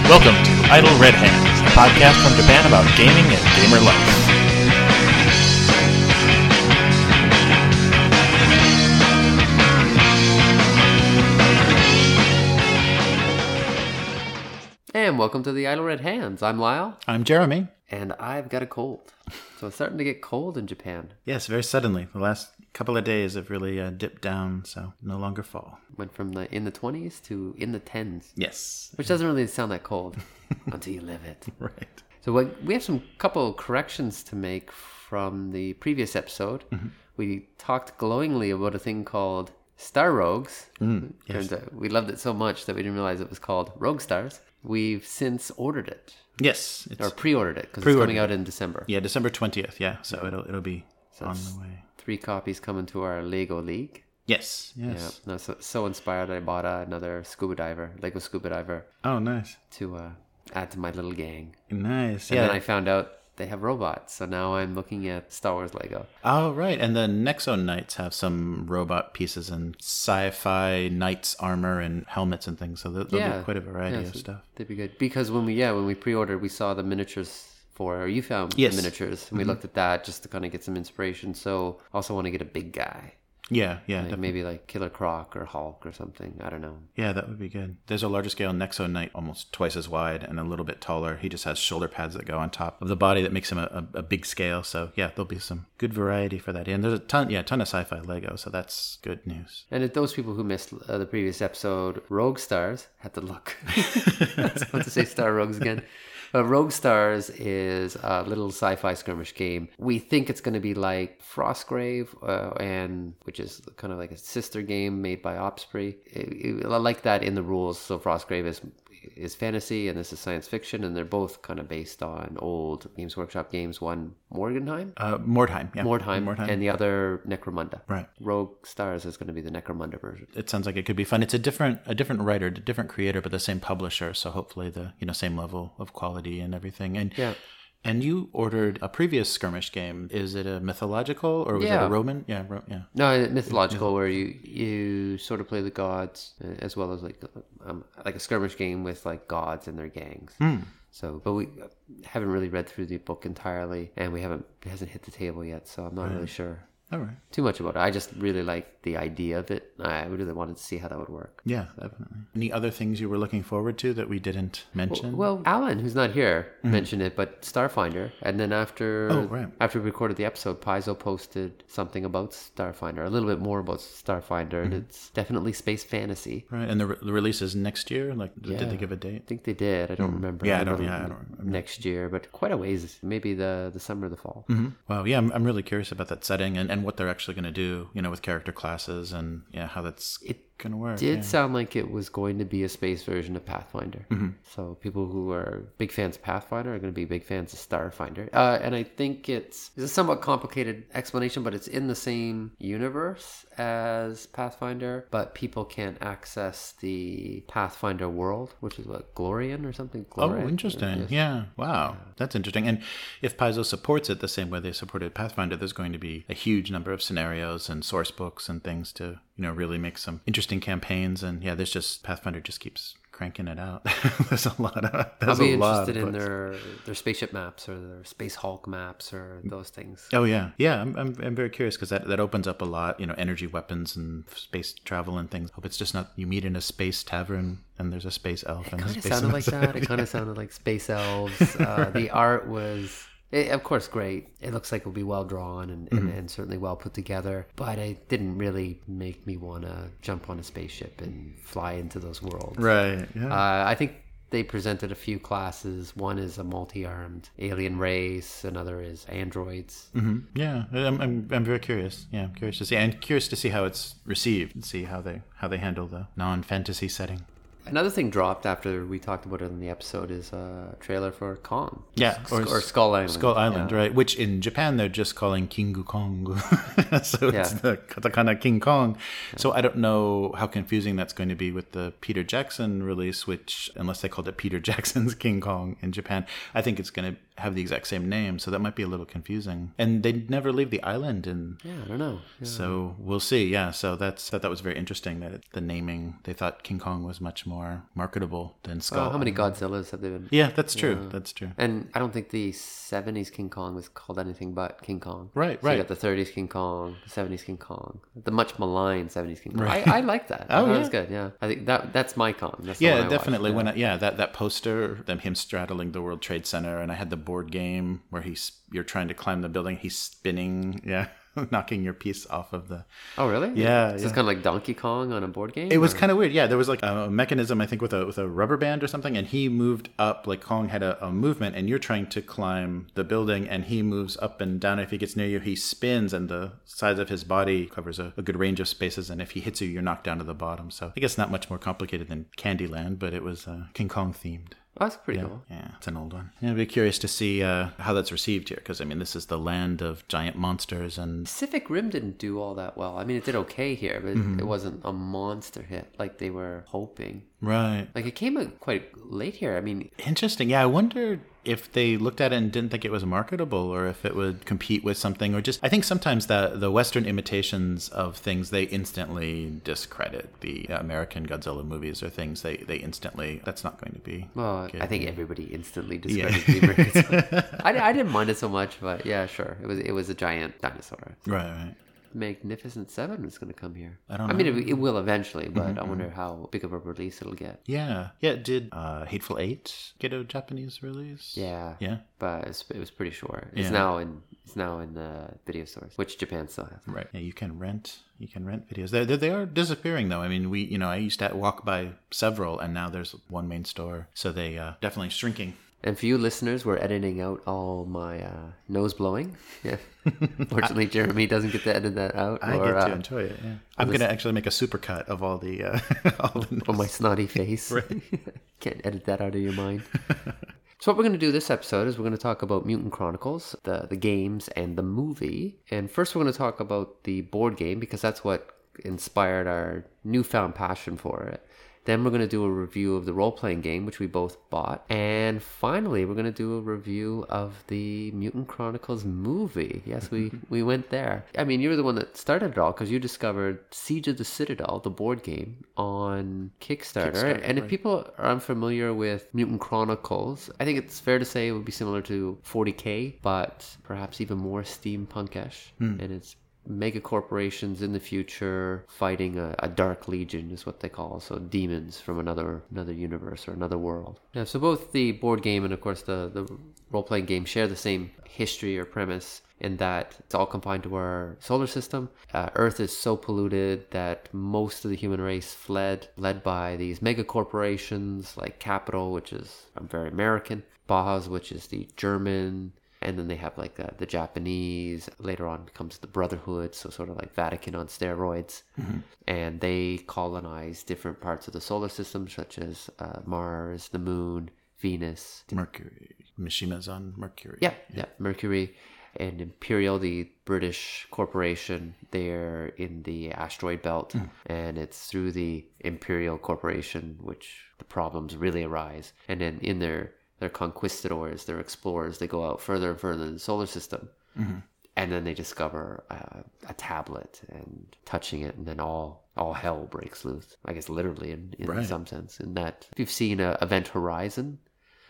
Welcome to Idle Red Hands, a podcast from Japan about gaming and gamer life. And welcome to the Idle Red Hands. I'm Lyle. I'm Jeremy. And I've got a cold. So it's starting to get cold in Japan. Yes, very suddenly. The last couple of days have really dipped down, so no longer fall. Went from in the 20s to in the 10s. Yes. Which doesn't really sound that cold until you live it. Right. So we have some couple corrections to make from the previous episode. Mm-hmm. We talked glowingly about a thing called Star Rogues. Yes. Turns out we loved it so much that we didn't realize it was called Rogue Stars. We've since ordered it. Yes. Or pre-ordered it, because it's coming out in December. Yeah, December 20th, yeah. So it'll be on the way. 3 copies coming to our Lego League. Yes. Yeah, no, so inspired I bought another Lego Scuba Diver. Oh, nice. To add to my little gang. Nice, and then I found out they have robots, so now I'm looking at Star Wars Lego. Oh, right. And the Nexo Knights have some robot pieces and sci-fi knights armor and helmets and things, so there'll be quite a variety of stuff. They'd be good. Because when we pre-ordered, we saw the miniatures you found the miniatures, and we looked at that just to kind of get some inspiration, so I also want to get a big guy. Yeah, maybe like Killer Croc or Hulk or something. I don't know. Yeah, that would be good. There's a larger scale Nexo Knight, almost twice as wide and a little bit taller. He just has shoulder pads that go on top of the body that makes him a big scale. So yeah, there'll be some good variety for that. And there's a ton of sci-fi Lego, so that's good news. And if those people who missed the previous episode, Rogue Stars had to look. I was about to say Star Rogues again. Rogue Stars is a little sci-fi skirmish game. We think it's going to be like Frostgrave, which is kind of like a sister game made by Osprey. I like that in the rules. So Frostgrave is fantasy and this is science fiction, and they're both kind of based on old Games Workshop games. One Mordheim, yeah. Mordheim, and the other Necromunda. Right. Rogue Stars is going to be the Necromunda version. It sounds like it could be fun. It's a different writer, a different creator, but the same publisher. So hopefully the same level of quality and everything. And yeah. And you ordered a previous skirmish game. Is it a mythological or was it a Roman? Yeah. No, mythological, where you sort of play the gods as well as like a skirmish game with like gods and their gangs. So, but we haven't really read through the book entirely, and it hasn't hit the table yet. So I'm not really sure. All right. Too much about it. I just really like the idea of it. I really wanted to see how that would work. Yeah, definitely. Any other things you were looking forward to that we didn't mention? Well, Alan, who's not here, mentioned it, but Starfinder. And then after we recorded the episode, Paizo posted something about Starfinder, a little bit more about Starfinder, and it's definitely space fantasy. Right, and the release is next year? Did they give a date? I think they did. I don't remember. Yeah, I don't remember. Next year, but quite a ways. Maybe the summer or the fall. Mm-hmm. Well, yeah, I'm really curious about that setting and what they're actually going to do, with character classes and how that's going to work. It did sound like it was going to be a space version of Pathfinder. Mm-hmm. So people who are big fans of Pathfinder are going to be big fans of Starfinder. And I think it's a somewhat complicated explanation, but it's in the same universe as Pathfinder, but people can't access the Pathfinder world, which is what, Glorian or something? Oh, interesting. Yeah. Wow. That's interesting. And if Paizo supports it the same way they supported Pathfinder, there's going to be a huge number of scenarios and source books and things to, really make some interesting campaigns. And there's just Pathfinder just keeps cranking it out. There's a lot of. I'll be interested in their spaceship maps or their Space Hulk maps or those things. Oh yeah. I'm very curious because that opens up a lot. Energy weapons and space travel and things. Hope it's just not you meet in a space tavern and there's a space elf. It kind of sounded like that. It kind of sounded like space elves. The art was. Of course, great. It looks like it'll be well drawn and certainly well put together, but it didn't really make me want to jump on a spaceship and fly into those worlds. Right, yeah. I think they presented a few classes. One is a multi-armed alien race, another is androids. Mm-hmm. Yeah, I'm very curious. Yeah, I'm curious to see. And curious to see how it's received and see how they handle the non-fantasy setting. Another thing dropped after we talked about it in the episode is a trailer for Kong. Yeah. Or Skull Island. Skull Island, right. Which in Japan, they're just calling Kingu Kong. So it's the katakana King Kong. Yeah. So I don't know how confusing that's going to be with the Peter Jackson release, which, unless they called it Peter Jackson's King Kong in Japan, I think it's going to have the exact same name, so that might be a little confusing. And they never leave the island, and Yeah, I don't know. Yeah. so we'll see. Yeah, so that was very interesting that the naming, they thought King Kong was much more marketable than Skull. Well, how many Godzillas have they been? Yeah, that's true. That's true. And I don't think the 70s King Kong was called anything but King Kong. Right, So right. you got the 30s King Kong, the 70s King Kong, the much maligned 70s King Kong. I like that. Oh, That yeah. was good. Yeah, I think that's my Kong. That's the one I Yeah, watched. definitely. Yeah. That poster, him straddling the World Trade Center, and I had the board game where you're trying to climb the building, he's spinning, knocking your piece off of the. Oh, really? Yeah, Is this kind of like Donkey Kong on a board game? It was or- kind of weird. Yeah, there was like a mechanism, I think, with a rubber band or something, and he moved up. Like Kong had a movement, and you're trying to climb the building, and he moves up and down. If he gets near you, he spins, and the size of his body covers a good range of spaces. And if he hits you, you're knocked down to the bottom. So I guess not much more complicated than Candyland, but it was King Kong themed. Oh, that's pretty cool. Yeah, it's an old one. Yeah, I'd be curious to see how that's received here, because I mean, this is the land of giant monsters, and Pacific Rim didn't do all that well. I mean, it did okay here, but Mm-hmm. it wasn't a monster hit like they were hoping. right. Like it came out quite late here. I mean, Interesting. Yeah, I wonder if they looked at it and didn't think it was marketable, or if it would compete with something, or just I think sometimes the Western imitations of things, they instantly discredit. The American Godzilla movies or things, they instantly, that's not going to be. well, good. I think everybody instantly discredited the Americans. I didn't mind it so much, but yeah, sure. It was a giant dinosaur. Right. Magnificent Seven is going to come here. I don't I mean, it will eventually, but Mm-hmm, I wonder how big of a release it'll get. Yeah. Did Hateful Eight get a Japanese release? Yeah. Yeah. But it was pretty short. It's Yeah. now in the video stores, which Japan still has. Right. Yeah, you can rent videos. They are disappearing though. I mean, I used to walk by several, and now there's one main store. So they definitely shrinking. And for you listeners, we're editing out all my nose blowing. Yeah. Fortunately, Jeremy doesn't get to edit that out. I get to enjoy it. Yeah. I'm going to actually make a supercut of all the Or my snotty face. Right. Can't edit that out of your mind. So what we're going to do this episode is we're going to talk about Mutant Chronicles, the games, and the movie. And first we're going to talk about the board game, because that's what inspired our newfound passion for it. Then we're going to do a review of the role-playing game, which we both bought. And finally, we're going to do a review of the Mutant Chronicles movie. Yes, we went there. I mean, you were the one that started it all, because you discovered Siege of the Citadel, the board game, on Kickstarter. And if people are unfamiliar with Mutant Chronicles, I think it's fair to say it would be similar to 40K, but perhaps even more steampunk-ish. And it's mega corporations in the future fighting a dark legion is what they call, so demons from another universe or another world. Yeah, so both the board game and of course the role-playing game share the same history or premise, in that it's all confined to our solar system. Earth is so polluted that most of the human race fled, led by these mega corporations like Capital, which is very American, Bauhaus, which is the German, and then they have like the Japanese. Later on becomes the Brotherhood, so sort of like Vatican on steroids. And they colonize different parts of the solar system, such as Mars, the Moon, Venus. Mercury. Mishima's on Mercury. Yeah, Mercury. And Imperial, the British corporation, they're in the asteroid belt. And it's through the Imperial Corporation which the problems really arise. And then in their conquistadors, their explorers, they go out further and further in the solar system. And then they discover a tablet, and touching it, and then all hell breaks loose. I guess literally in some sense. In that, if you've seen Event Horizon,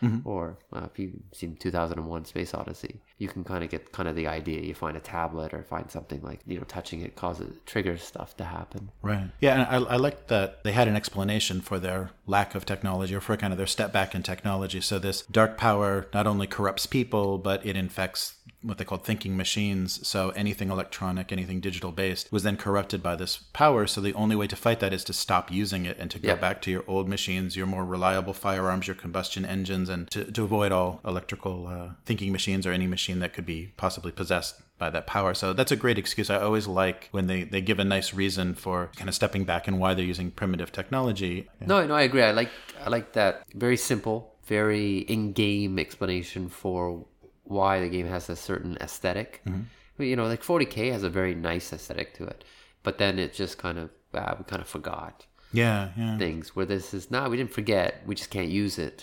or if you've seen 2001 Space Odyssey, you can kind of get the idea. You find a tablet or find something like, touching it triggers stuff to happen. Right. Yeah, and I like that they had an explanation for their lack of technology, or for kind of their step back in technology. So this dark power not only corrupts people, but it infects what they call thinking machines. So anything electronic, anything digital based was then corrupted by this power. So the only way to fight that is to stop using it and to go back to your old machines, your more reliable firearms, your combustion engines, and to avoid all electrical thinking machines or any machine that could be possibly possessed by that power. So that's a great excuse. I always like when they give a nice reason for kind of stepping back and why they're using primitive technology. No, I agree. I like that very simple, very in-game explanation for why the game has a certain aesthetic. Like 40K has a very nice aesthetic to it, but then it just we kind of forgot. Yeah. things, where this is we didn't forget, we just can't use it.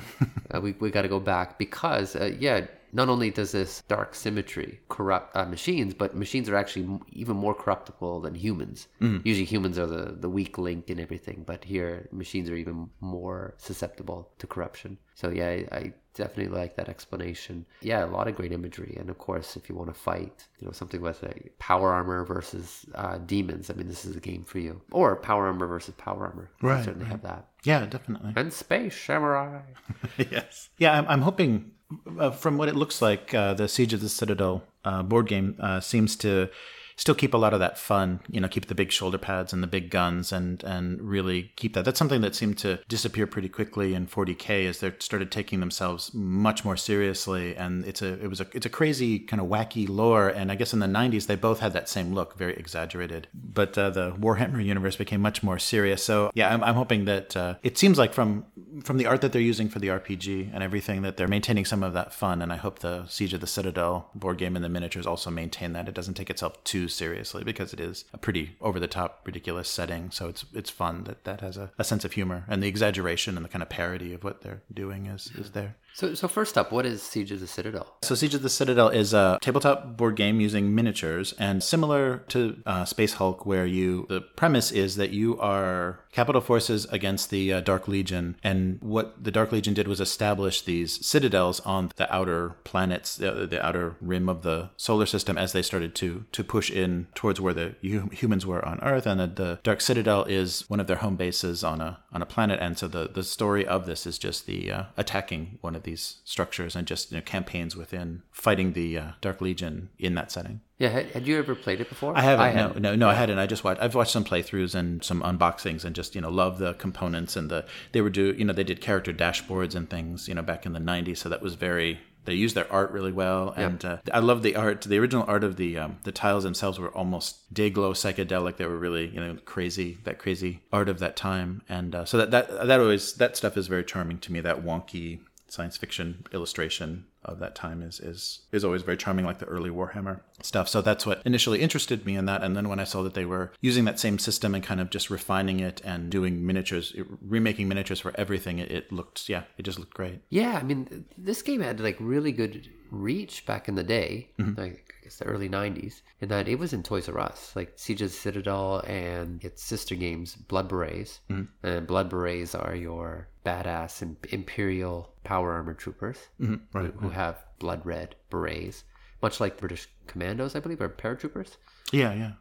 We got to go back because not only does this dark symmetry corrupt machines, but machines are actually even more corruptible than humans. Usually humans are the weak link in everything, but here machines are even more susceptible to corruption. So yeah, I definitely like that explanation. Yeah, a lot of great imagery. And of course, if you want to fight, something with power armor versus demons, I mean, this is a game for you. Or power armor versus power armor. Right. You certainly have that. Yeah, definitely. And space samurai. Yes. Yeah, I'm hoping, from what it looks like, the Siege of the Citadel board game seems to still keep a lot of that fun, keep the big shoulder pads and the big guns and really keep that. That's something that seemed to disappear pretty quickly in 40K as they started taking themselves much more seriously. And it's a crazy kind of wacky lore. And I guess in the 90s, they both had that same look, very exaggerated. But the Warhammer universe became much more serious. So yeah, I'm hoping that it seems like from the art that they're using for the RPG and everything, that they're maintaining some of that fun. And I hope the Siege of the Citadel board game and the miniatures also maintain that. It doesn't take itself too seriously, because it is a pretty over-the-top, ridiculous setting. So it's fun that has a sense of humor, and the exaggeration and the kind of parody of what they're doing is there. So first up, what is Siege of the Citadel? So Siege of the Citadel is a tabletop board game using miniatures, and similar to Space Hulk, where the premise is that you are capital forces against the Dark Legion, and what the Dark Legion did was establish these citadels on the outer planets, the outer rim of the solar system, as they started to push in towards where the humans were on Earth, and the Dark Citadel is one of their home bases on a planet. And so the story of this is just the attacking one of these structures and just campaigns within fighting the Dark Legion in that setting. Yeah, had you ever played it before? I haven't. No, I hadn't. I've watched some playthroughs and some unboxings, and just love the components, and they did character dashboards and things back in the 90s. So that was they used their art really well, and I love the art. The original art of the tiles themselves were almost day-glow psychedelic. They were really crazy art of that time, and so that stuff is very charming to me. That wonky science fiction illustration of that time is always very charming, like the early Warhammer stuff. So that's what initially interested me in that. And then when I saw that they were using that same system and kind of just refining it and doing miniatures, remaking miniatures for everything, it just looked great. Yeah, I mean, this game had really good reach back in the day, I guess the early 90s, in that it was in Toys R Us, like Siege of the Citadel and its sister games, Blood Berets. And Blood Berets are your badass Imperial power armor troopers who have blood red berets, much like British Commandos, I believe, or paratroopers. Yeah.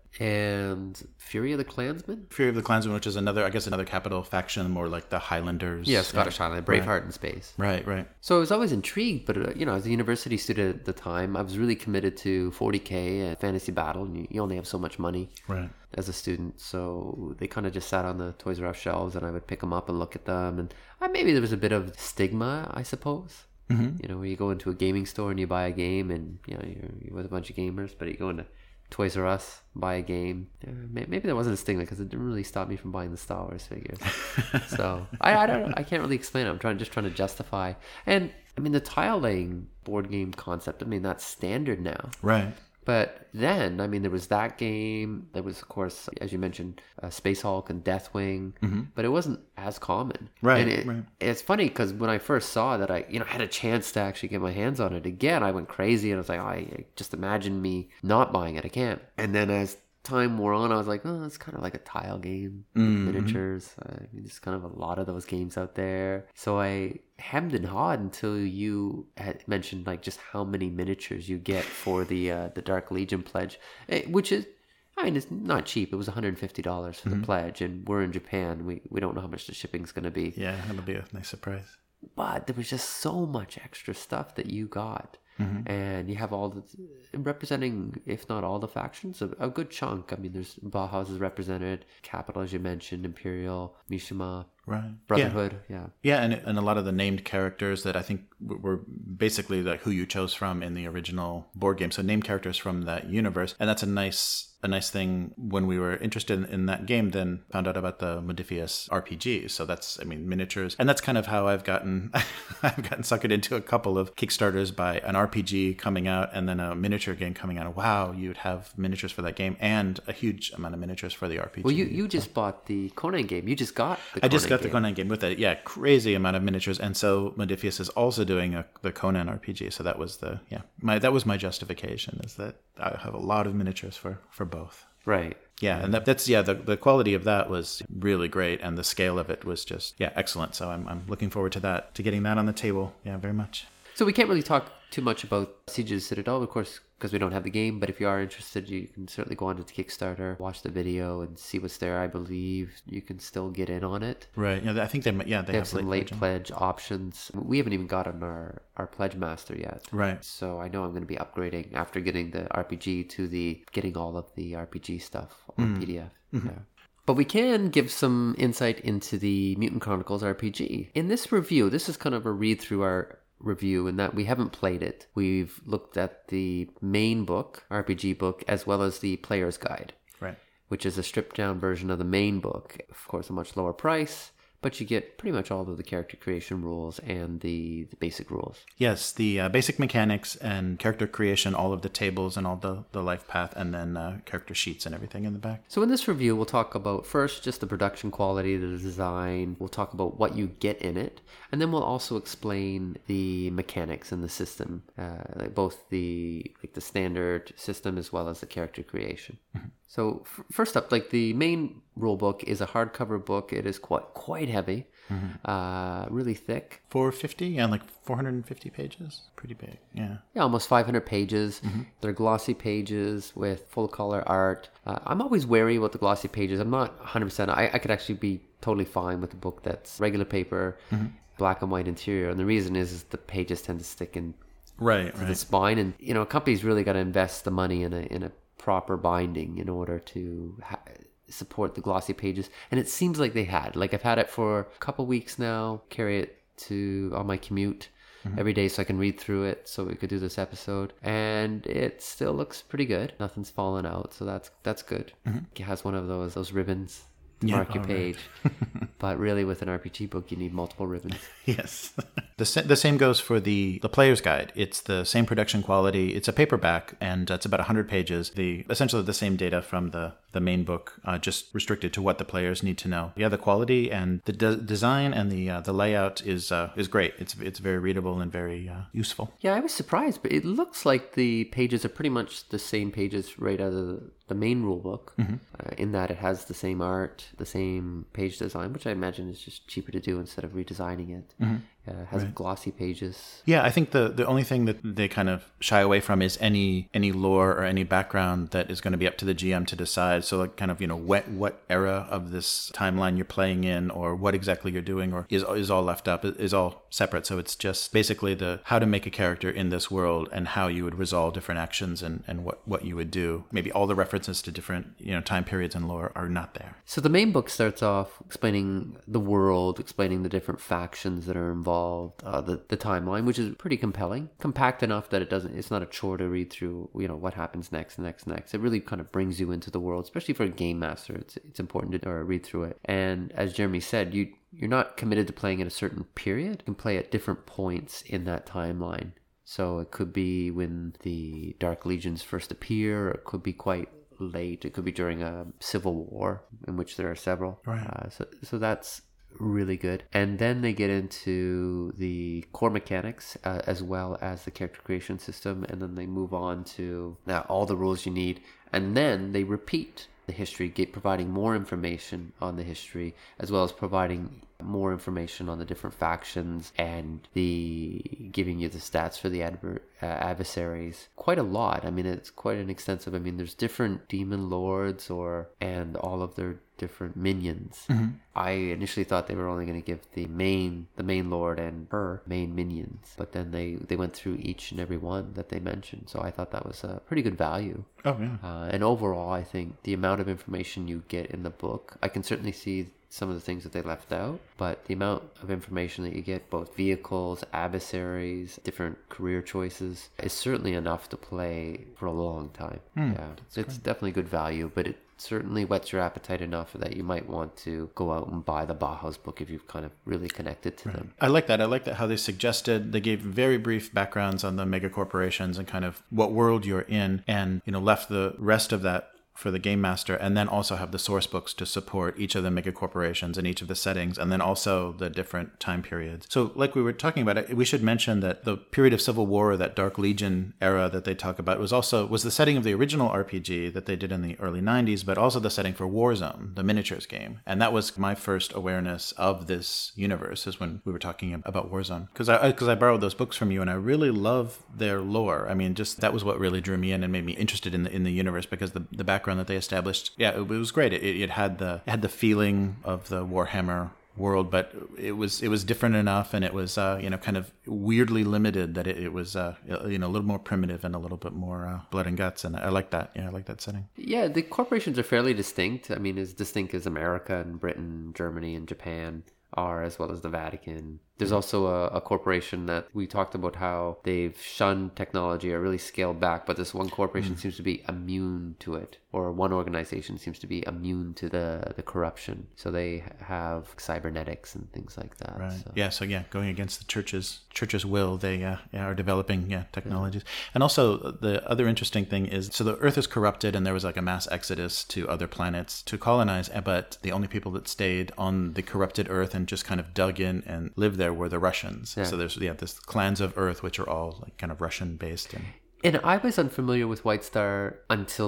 And Fury of the Clansmen, which is another capital faction, more like the Highlanders. Yeah, Scottish Highlander, Braveheart in space. Right. So I was always intrigued, but as a university student at the time, I was really committed to 40K and Fantasy Battle, and you only have so much money as a student. So they kind of just sat on the Toys R Us shelves, and I would pick them up and look at them. And maybe there was a bit of stigma, I suppose. Where you go into a gaming store and you buy a game, and you're with a bunch of gamers, but you go into Toys R Us, buy a game. Maybe there wasn't a stigma because it didn't really stop me from buying the Star Wars figures. So I don't know. I can't really explain it. I'm just trying to justify. And I mean, the tile laying board game concept, that's standard now. Right. But then, there was that game. There was, of course, as you mentioned, Space Hulk and Deathwing. But it wasn't as common. Right. And it's funny because when I first saw that, I had a chance to actually get my hands on it again, I went crazy, and I was like, I just imagine me not buying it. I can't. And then as time wore on, I was like, it's kind of like a tile game, miniatures. There's kind of a lot of those games out there. So I hemmed and hawed until you had mentioned just how many miniatures you get for the Dark Legion pledge, which is, it's not cheap. It was $150 for the pledge, and we're in Japan. We don't know how much the shipping's going to be. Yeah, that'll be a nice surprise. But there was just so much extra stuff that you got. And you have all the representing, if not all the factions, a good chunk. There's Bauhaus is represented, Capital, as you mentioned, Imperial, Mishima, Right. Brotherhood. Yeah. Yeah, and a lot of the named characters that I think were basically like who you chose from in the original board game. So named characters from that universe, and that's a nice thing. When we were interested in that game, then found out about the Modiphius RPG. So that's, I mean, miniatures, and that's kind of how I've gotten suckered into a couple of Kickstarters by an RPG coming out and then a miniature game coming out. Wow, you'd have miniatures for that game and a huge amount of miniatures for the RPG. Well, you just bought the Conan game. You just got the Conan I just got game. the Conan game with it. Yeah, crazy amount of miniatures, and so Modiphius is also doing the Conan RPG. So that was that was my justification, is that I have a lot of miniatures for both. Right. Yeah, and that's the quality of that was really great, and the scale of it was just excellent. So I'm looking forward to getting that on the table. Yeah, very much. So we can't really talk too much about Siege of the Citadel, of course, because we don't have the game. But if you are interested, you can certainly go onto the Kickstarter, watch the video, and see what's there. I believe you can still get in on it. Right. Yeah, I think they have some late pledge options. We haven't even gotten our Pledge Master yet. Right. So I know I'm going to be upgrading after getting the RPG to getting all of the RPG stuff on PDF. Mm-hmm. Yeah. But we can give some insight into the Mutant Chronicles RPG. In this review, this is kind of a read through our review in that we haven't played it. We've looked at the main book, RPG book, as well as the player's guide, right, which is a stripped down version of the main book. Of course, a much lower price, but you get pretty much all of the character creation rules and the basic rules. Yes, the basic mechanics and character creation, all of the tables and all the life path, and then character sheets and everything in the back. So in this review, we'll talk about first just the production quality, the design. We'll talk about what you get in it, and then we'll also explain the mechanics and the system, like both the standard system as well as the character creation. Mm-hmm. So first up, like the main rule book is a hardcover book. It is quite heavy, really thick. 450, yeah, like 450 pages. Pretty big, yeah. Yeah, almost 500 pages. Mm-hmm. They're glossy pages with full color art. I'm always wary about the glossy pages. I'm not 100%. I could actually be totally fine with a book that's regular paper, black and white interior. And the reason is the pages tend to stick in the spine. And, a company's really got to invest the money in a proper binding in order to support the glossy pages, and it seems like they had. Like, I've had it for a couple weeks now, carry it on my commute every day so I can read through it so we could do this episode, and it still looks pretty good. Nothing's fallen out, so that's good. It has one of those ribbons to mark your page. Right. But really, with an RPG book, you need multiple ribbons. Yes. The same goes for the player's guide. It's the same production quality. It's a paperback, and it's about 100 pages. Essentially the same data from the main book, just restricted to what the players need to know. Yeah, the quality and the design and the layout is great. It's very readable and very useful. Yeah, I was surprised, but it looks like the pages are pretty much the same pages right out of the main rule book, in that it has the same art, the same page design, which I imagine is just cheaper to do instead of redesigning it. It has glossy pages. Yeah, I think the only thing that they kind of shy away from is any lore or any background that is going to be up to the GM to decide. So like kind of, what era of this timeline you're playing in, or what exactly you're doing, or is all left up, is all separate. So it's just basically how to make a character in this world and how you would resolve different actions and what you would do. Maybe all the references to different, time periods and lore are not there. So the main book starts off explaining the world, explaining the different factions that are involved, the timeline, which is pretty compelling, compact enough that it's not a chore to read through, what happens next. It really kind of brings you into the world, especially for a game master. It's important to read through it. And as Jeremy said, you're not committed to playing at a certain period. You can play at different points in that timeline. So it could be when the Dark Legions first appear, or it could be quite late. It could be during a civil war, in which there are several. Right. So that's really good. And then they get into the core mechanics, as well as the character creation system, and then they move on to all the rules you need, and then they repeat the history, providing more information on the history, as well as providing more information on the different factions and giving you the stats for the adversaries. Quite a lot. I mean, it's quite an extensive. I mean, there's different demon lords and all of their different minions. I initially thought they were only going to give the main lord and her main minions, but then they went through each and every one that they mentioned. So I thought that was a pretty good value. Oh yeah. And overall, I think the amount of information you get in the book, I can certainly see some of the things that they left out, but the amount of information that you get, both vehicles, adversaries, different career choices, is certainly enough to play for a long time. It's definitely good value, but it certainly whets your appetite enough that you might want to go out and buy the Bauhaus book if you've kind of really connected to them. I like that. I like that how they gave very brief backgrounds on the mega corporations and kind of what world you're in, and left the rest of that for the game master, and then also have the source books to support each of the mega corporations and each of the settings, and then also the different time periods. So like we were talking about, we should mention that the period of Civil War, that Dark Legion era that they talk about, was the setting of the original RPG that they did in the early 90s, but also the setting for Warzone, the miniatures game. And that was my first awareness of this universe, is when we were talking about Warzone. Because I borrowed those books from you, and I really love their lore. I mean, just that was what really drew me in and made me interested in the universe, because the background that they established, it was great. It had the feeling of the Warhammer world, but it was different enough, and it was kind of weirdly limited, that it was a little more primitive and a little bit more blood and guts, and I like that. I like that setting. Yeah, the corporations are fairly distinct. I mean, as distinct as America and Britain, Germany and Japan are, as well as the Vatican. There's also a corporation that we talked about how they've shunned technology or really scaled back, but this one corporation seems to be immune to it, or one organization seems to be immune to the corruption. So they have cybernetics and things like that. Right. So going against the church's will, they are developing technologies. And also the other interesting thing is, so the Earth is corrupted, and there was like a mass exodus to other planets to colonize, but the only people that stayed on the corrupted Earth and just kind of dug in and lived there were the Russians. So there's this clans of Earth, which are all like kind of Russian based. And I was unfamiliar with White Star until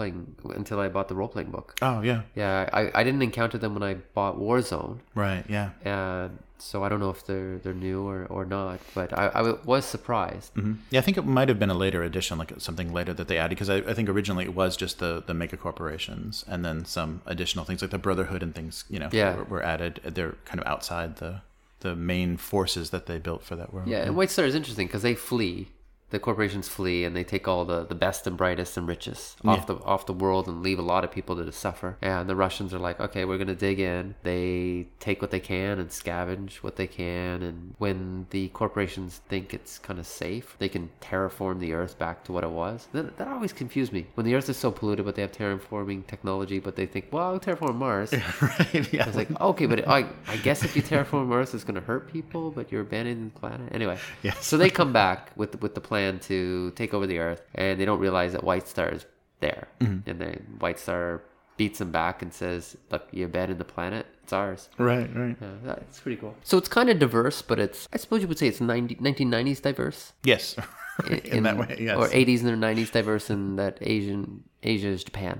I bought the role-playing book. Oh, yeah. Yeah, I didn't encounter them when I bought Warzone. Right, yeah. And so I don't know if they're new or not, but I was surprised. Mm-hmm. Yeah, I think it might have been a later edition, like something later that they added, because I think originally it was just the mega corporations, and then some additional things like the Brotherhood and things, were added. They're kind of outside the main forces that they built for that world. Yeah, and White Star is interesting because they flee. The corporations flee, and they take all the best and brightest and richest off the world and leave a lot of people to suffer. And the Russians are like, okay, we're going to dig in. They take what they can and scavenge what they can. And when the corporations think it's kind of safe, they can terraform the Earth back to what it was. That always confused me. When the Earth is so polluted, but they have terraforming technology, but they think, well, I'll terraform Mars. Right, yeah. I was like, okay, but I guess if you terraform Earth, it's going to hurt people, but you're abandoning the planet. Anyway, so they come back with the plan to take over the Earth, and they don't realize that White Star is there. And then White Star beats them back and says, look, you abandoned the planet, it's ours. Right. Yeah, it's pretty cool. So it's kind of diverse, but I suppose you would say it's 1990s diverse. Yes. in that way, yes. Or 80s and 90s diverse in that Asia is Japan.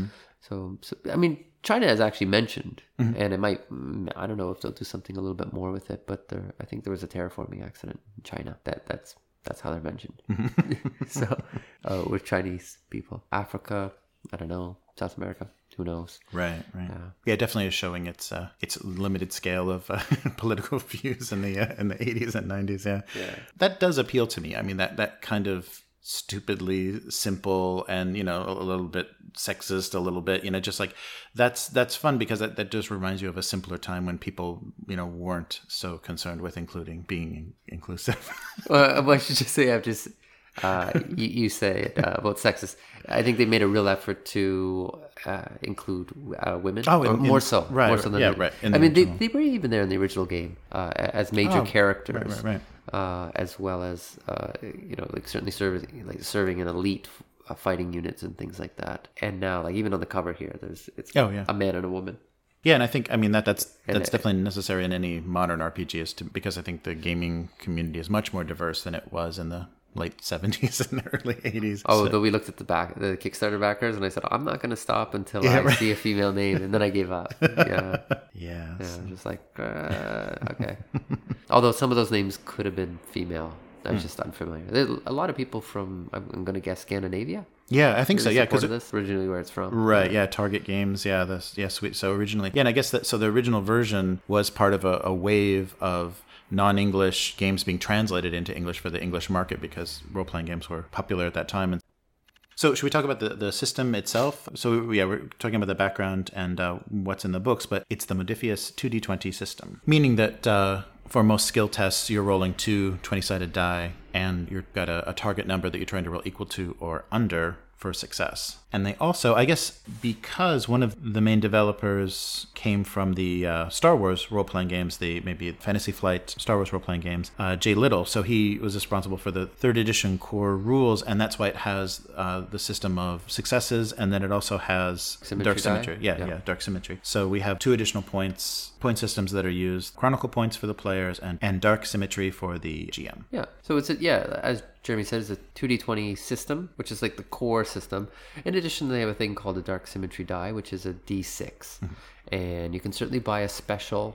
So I mean, China is actually mentioned, and it might, I don't know if they'll do something a little bit more with it, but I think there was a terraforming accident in China. That's how they're mentioned. So, with Chinese people. Africa, I don't know. South America, who knows? Right. Yeah, definitely is showing its limited scale of political views in the 80s and 90s. Yeah. That does appeal to me. I mean, that kind of stupidly simple and a little bit sexist, a little bit just like that's fun, because that just reminds you of a simpler time when people weren't so concerned with being inclusive. Well, I should just say, I've just you say it about sexist. I think they made a real effort to include women. More so than right. I mean, they were even there in the original game as major characters. Right. As well as like certainly serving in elite fighting units and things like that. And now, like, even on the cover here, it's a man and a woman. Yeah, and I think that's definitely necessary in any modern RPG, because I think the gaming community is much more diverse than it was in the late 70s and early 80s. Though we looked at the Kickstarter backers, and I said, I'm not going to stop until I see a female name, and then I gave up. Yeah, I'm just like, okay. Although some of those names could have been female. I was just unfamiliar. There's a lot of people from, I'm going to guess, Scandinavia. Yeah, I think so. Yeah, because this originally where it's from. Right. Yeah, Target Games. Yeah, sweet. So originally, and I guess the original version was part of a wave of non-English games being translated into English for the English market, because role-playing games were popular at that time. And So should we talk about the system itself? So yeah, we're talking about the background and what's in the books, but it's the Modiphius 2d20 system, meaning that for most skill tests, you're rolling two 20-sided die, and you've got a target number that you're trying to roll equal to or under for success. And they also, I guess, because one of the main developers came from the Star Wars role-playing games, maybe Fantasy Flight Star Wars role-playing games, Jay Little, so he was responsible for the 3rd edition core rules, and that's why it has the system of successes, and then it also has dark symmetry. Yeah, dark symmetry. So we have 2 additional point systems that are used, chronicle points for the players and dark symmetry for the GM. Yeah, so it's as Jeremy said, it's a 2d20 system, which is like the core system. In addition, they have a thing called a dark symmetry die, which is a d6. Mm-hmm. And you can certainly buy a special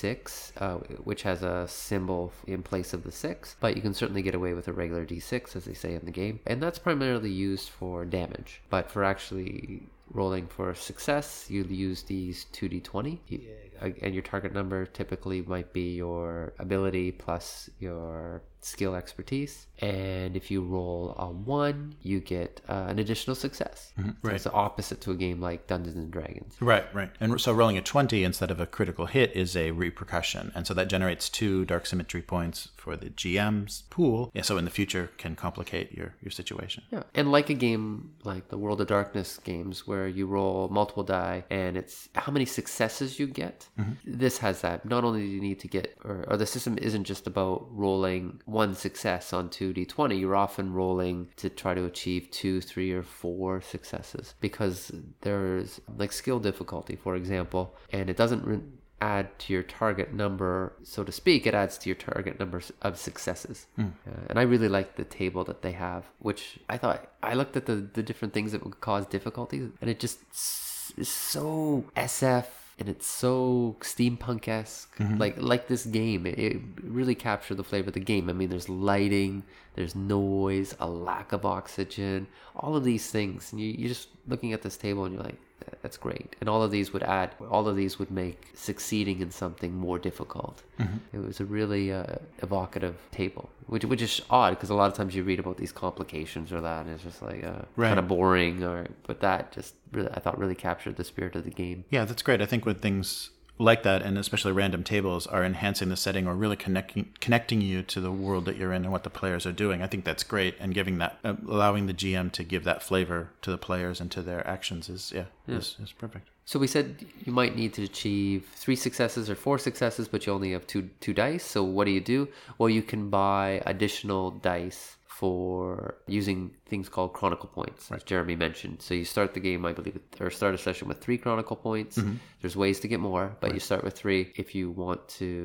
d6, which has a symbol in place of the 6, but you can certainly get away with a regular d6, as they say in the game. And that's primarily used for damage. But for actually rolling for success, you'll use these 2d20. And your target number typically might be your ability plus your skill expertise. And if you roll a 1, you get an additional success. Mm-hmm. Right. So it's the opposite to a game like Dungeons and Dragons. Right. And so rolling a 20 instead of a critical hit is a repercussion. And so that generates 2 dark symmetry points for the GM's pool. Yeah, so in the future can complicate your situation. Yeah. And like a game like the World of Darkness games where you roll multiple die and it's how many successes you get. Mm-hmm. This has that. Not only do you need to get, or the system isn't just about rolling 1 success on 2d20, you're often rolling to try to achieve 2, 3, or 4 successes because there's like skill difficulty, for example, and it doesn't add to your target number, so to speak. It adds to your target number of successes. And I really like the table that they have, which I looked at the different things that would cause difficulties, and it just is so SF. And it's so steampunk-esque, like this game. It really captured the flavor of the game. I mean, there's lighting, there's noise, a lack of oxygen, all of these things. And you're just looking at this table and you're like, that's great. And all of these would make succeeding in something more difficult. Mm-hmm. It was a really evocative table, which is odd because a lot of times you read about these complications or that, and it's just like kind of boring. But that just really, I thought, really captured the spirit of the game. Yeah, that's great. I think when things like that, and especially random tables, are enhancing the setting or really connecting you to the world that you're in and what the players are doing, I think that's great. And giving that, allowing the GM to give that flavor to the players and to their actions is perfect. So we said you might need to achieve 3 successes or 4 successes, but you only have two dice. So what do? Well, you can buy additional dice for using things called chronicle points, as Jeremy mentioned. So you start the game, I believe, or start a session with 3 chronicle points. Mm-hmm. There's ways to get more, but you start with 3. If you want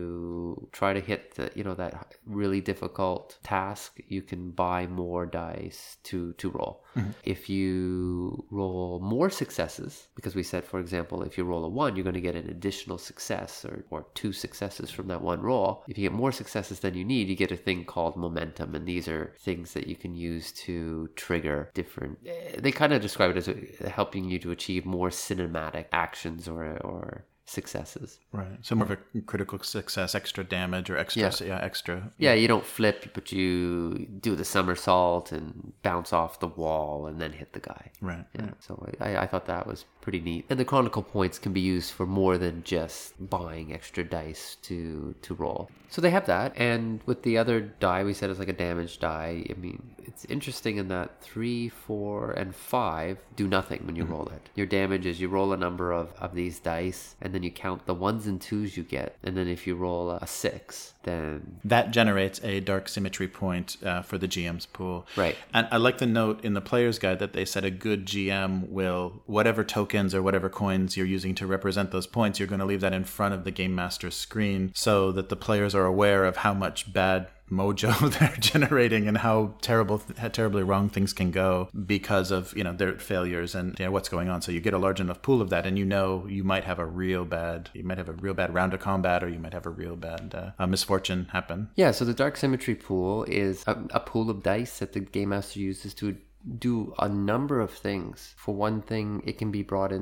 to try to hit that really difficult task, you can buy more dice to roll. Mm-hmm. If you roll more successes, because we said, for example, if you roll a 1, you're going to get an additional success or 2 successes from that 1 roll. If you get more successes than you need, you get a thing called momentum, and these are things that you can use to trigger different. They kind of describe it as helping you to achieve more cinematic actions or successes. Right. So more of a critical success, extra damage or extra. Yeah, you don't flip, but you do the somersault and bounce off the wall and then hit the guy. Right. Yeah. Right. So I thought that was pretty neat. And the chronicle points can be used for more than just buying extra dice to roll. So they have that. And with the other die, we said it's like a damage die. I mean, it's interesting in that 3, 4, and 5 do nothing when you roll it. Your damage is you roll a number of these dice, and then you count the 1s and 2s you get. And then if you roll a 6, then that generates a dark symmetry point for the GM's pool. Right. And I like the note in the player's guide that they said a good GM will, whatever tokens or whatever coins you're using to represent those points, you're going to leave that in front of the game master's screen so that the players are aware of how much bad mojo they're generating and how terribly wrong things can go because of their failures and what's going on. So you get a large enough pool of that, and you might have a real bad round of combat, or you might have a real bad misfortune happen. Yeah. So the dark symmetry pool is a pool of dice that the game master uses to do a number of things. For one thing, it can be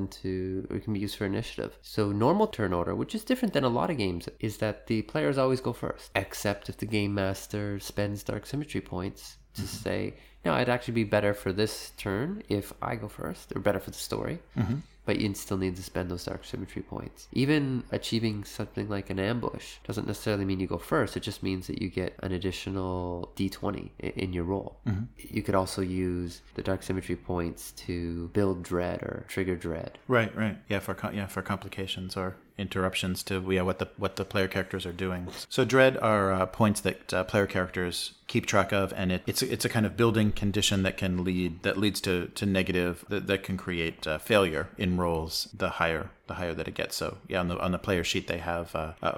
used for initiative. So normal turn order, which is different than a lot of games, is that the players always go first, except if the game master spends dark symmetry points to say, Now, it'd actually be better for this turn if I go first, or better for the story. Mm-hmm. But you still need to spend those dark symmetry points. Even achieving something like an ambush doesn't necessarily mean you go first. It just means that you get an additional d20 in your roll. Mm-hmm. You could also use the dark symmetry points to build dread or trigger dread. Right. Yeah, for complications or interruptions to what the player characters are doing. So dread are points that player characters keep track of, and it's a kind of building condition that leads to negative that can create failure in rolls the higher that it gets. So yeah, on the player sheet they have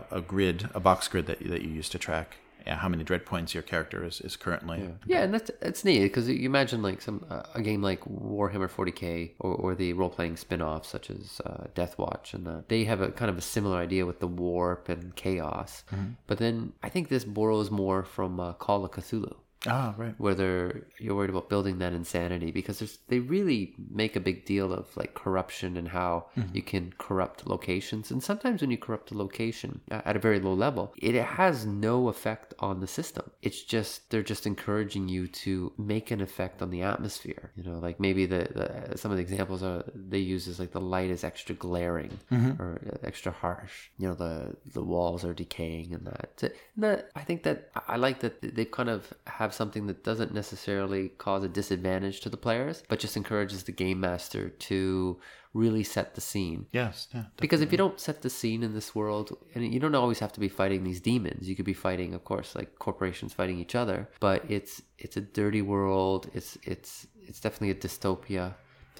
a box grid that you use to track how many dread points your character is currently. Yeah, and that's neat, because you imagine like a game like Warhammer 40k or the role-playing spin-offs such as Deathwatch, and they have a kind of a similar idea with the warp and chaos. Mm-hmm. But then I think this borrows more from Call of Cthulhu. Ah, right. Whether you're worried about building that insanity, because they really make a big deal of like corruption and how you can corrupt locations. And sometimes when you corrupt a location at a very low level, it has no effect on the system. It's just, they're just encouraging you to make an effect on the atmosphere. You know, like maybe some of the examples they use is like the light is extra glaring or extra harsh. You know, the walls are decaying and that. I think that I like that they kind of have something that doesn't necessarily cause a disadvantage to the players, but just encourages the game master to really set the scene. Yes, yeah. Because if you don't set the scene in this world, and you don't always have to be fighting these demons, you could be fighting, of course, like corporations fighting each other, but it's a dirty world. It's definitely a dystopia.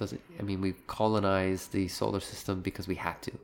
We've colonized the solar system because we had to,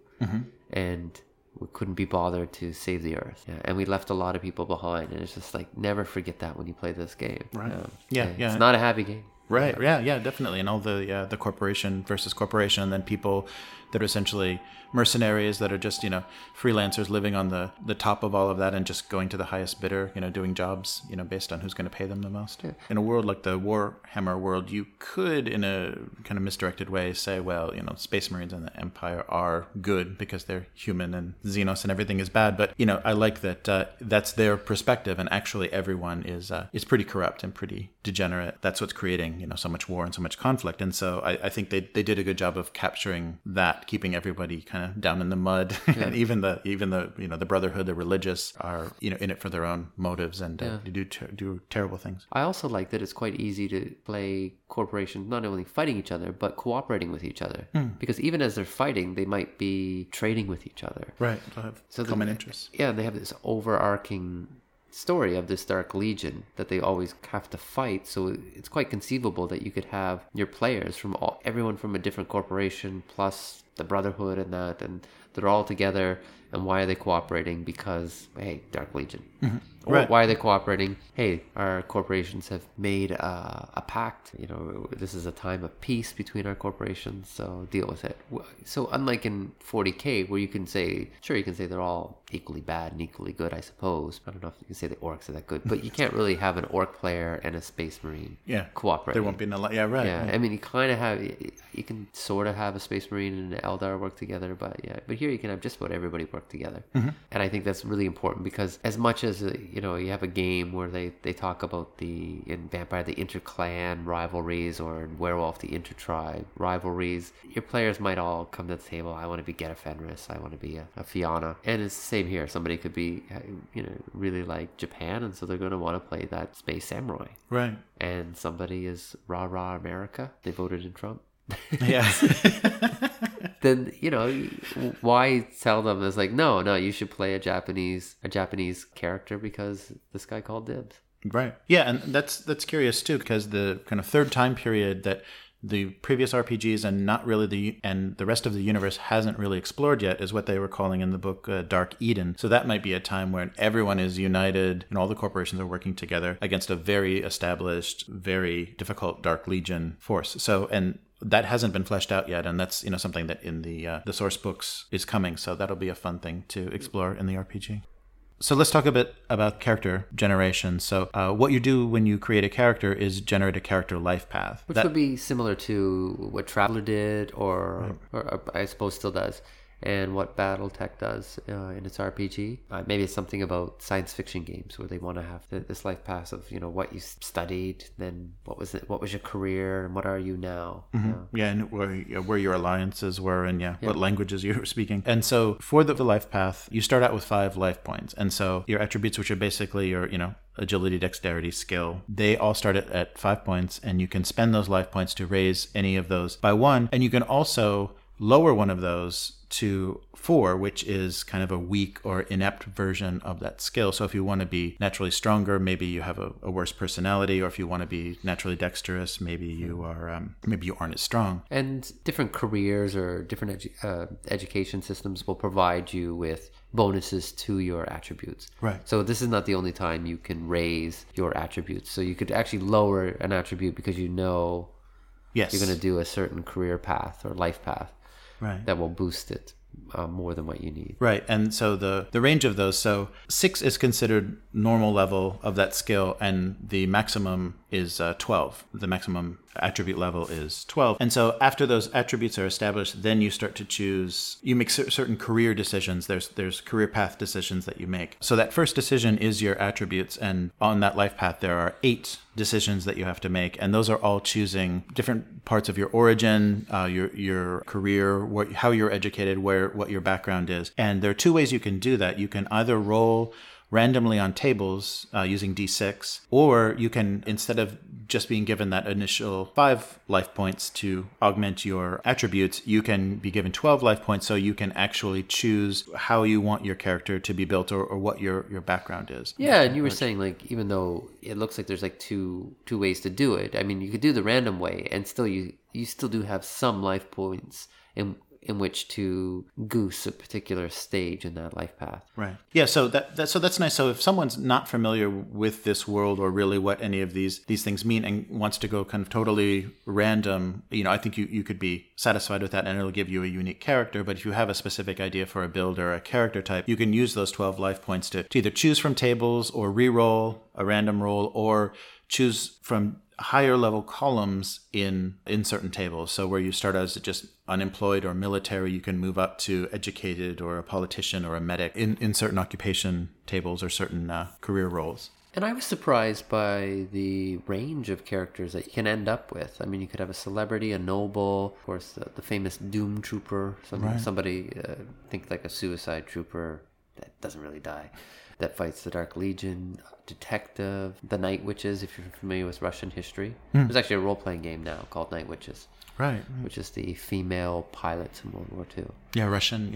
and we couldn't be bothered to save the earth. Yeah, and we left a lot of people behind, and it's just like, never forget that when you play this game. Right. Yeah. It's not a happy game. Right. Yeah, definitely. And all the corporation versus corporation, and then people that are essentially mercenaries that are just, freelancers living on the top of all of that and just going to the highest bidder, doing jobs, based on who's going to pay them the most. Yeah. In a world like the Warhammer world, you could, in a kind of misdirected way, say, well, Space Marines and the Empire are good because they're human and Xenos and everything is bad. But, I like that that's their perspective, and actually everyone is pretty corrupt and pretty degenerate. That's what's creating, so much war and so much conflict. And so I think they did a good job of capturing that, keeping everybody kind of down in the mud. Yeah. And even the Brotherhood, the religious, are in it for their own motives and do terrible things. I also like that it's quite easy to play corporations not only fighting each other but cooperating with each other, because even as they're fighting, they might be trading with each other. Right. They'll have common interests. Yeah, they have this overarching story of this Dark Legion that they always have to fight. So it's quite conceivable that you could have your players from everyone from a different corporation plus the Brotherhood and they're all together. And why are they cooperating? Because, hey, Dark Legion. Mm-hmm. Or right. Why are they cooperating? Hey, our corporations have made a pact. This is a time of peace between our corporations, so deal with it. So unlike in 40k, where you can say they're all equally bad and equally good, I suppose. I don't know if you can say the orcs are that good, but you can't really have an orc player and a space marine cooperating. There won't be yeah, right. Yeah, right. You kind of you can sort of have a space marine and an Eldar work together, but here you can have just about everybody work together. Mm-hmm. And I think that's really important, because as much as you have a game where they talk about in Vampire the inter-clan rivalries, or in Werewolf the inter-tribe rivalries, your players might all come to the table. I want to be Gerda Fenris, I want to be a Fianna, and it's the same here. Somebody could be really like Japan, and so they're going to want to play that Space Samurai, right? And somebody is rah America, they voted in Trump. Yeah. Then why tell them it's like no, you should play a Japanese character because this guy called dibs. Right. Yeah, and that's curious too, because the kind of third time period that the previous RPGs and not really the rest of the universe hasn't really explored yet is what they were calling in the book Dark Eden. So that might be a time when everyone is united and all the corporations are working together against a very established, very difficult Dark Legion force. So, and that hasn't been fleshed out yet, and that's something that in the source books is coming. So that'll be a fun thing to explore in the RPG. So let's talk a bit about character generation. So what you do when you create a character is generate a character life path. Which would be similar to what Traveller did, or I suppose still does. and what BattleTech does in its RPG. Maybe it's something about science fiction games where they want to have this life path of, you know, what you studied, then what was your career, and what are you now. Yeah, and where your alliances were, and what languages you were speaking. And so for the life path, you start out with 5 life points. And so your attributes, which are basically your, you know, agility, dexterity, skill, they all start at 5 points, and you can spend those life points to raise any of those by 1. And you can also lower one of those to 4, which is kind of a weak or inept version of that skill. So if you want to be naturally stronger, maybe you have a worse personality, or if you want to be naturally dexterous, maybe you aren't as strong. And different careers or different education systems will provide you with bonuses to your attributes. Right. So this is not the only time you can raise your attributes. So you could actually lower an attribute because you know you're going to do a certain career path or life path. Right. That will boost it more than what you need. Right. And so the range of those, so 6 is considered normal level of that skill, and the maximum is 12. The maximum attribute level is 12. And so after those attributes are established, then you start to choose, you make certain career decisions. There's career path decisions that you make. So that first decision is your attributes, and on that life path there are 8 decisions that you have to make, and those are all choosing different parts of your origin, your career, how you're educated, what your background is. And there are 2 ways you can do that. You can either roll randomly on tables using D6, or you can, instead of just being given that initial 5 life points to augment your attributes, you can be given 12 life points, so you can actually choose how you want your character to be built, or what your background is. Yeah, and you were saying, like, even though it looks like there's like two ways to do it, I mean, you could do the random way, and still you still do have some life points in which to goose a particular stage in that life path. Right. Yeah, so that's nice. So if someone's not familiar with this world, or really what any of these things mean, and wants to go kind of totally random, you know, I think you could be satisfied with that, and it'll give you a unique character. But if you have a specific idea for a build or a character type, you can use those 12 life points to either choose from tables, or re-roll a random roll, or choose from higher level columns in certain tables. So where you start as just unemployed or military, you can move up to educated, or a politician, or a medic in certain occupation tables, or certain career roles. And I was surprised by the range of characters that you can end up with. I mean, you could have a celebrity, a noble, of course, the famous Doom Trooper, somebody think like a suicide trooper that doesn't really die, that fights the Dark Legion, detective, the Night Witches, if you're familiar with Russian history. There's actually a role-playing game now called Night Witches. Right. Which is the female pilots in World War II. Yeah, Russian.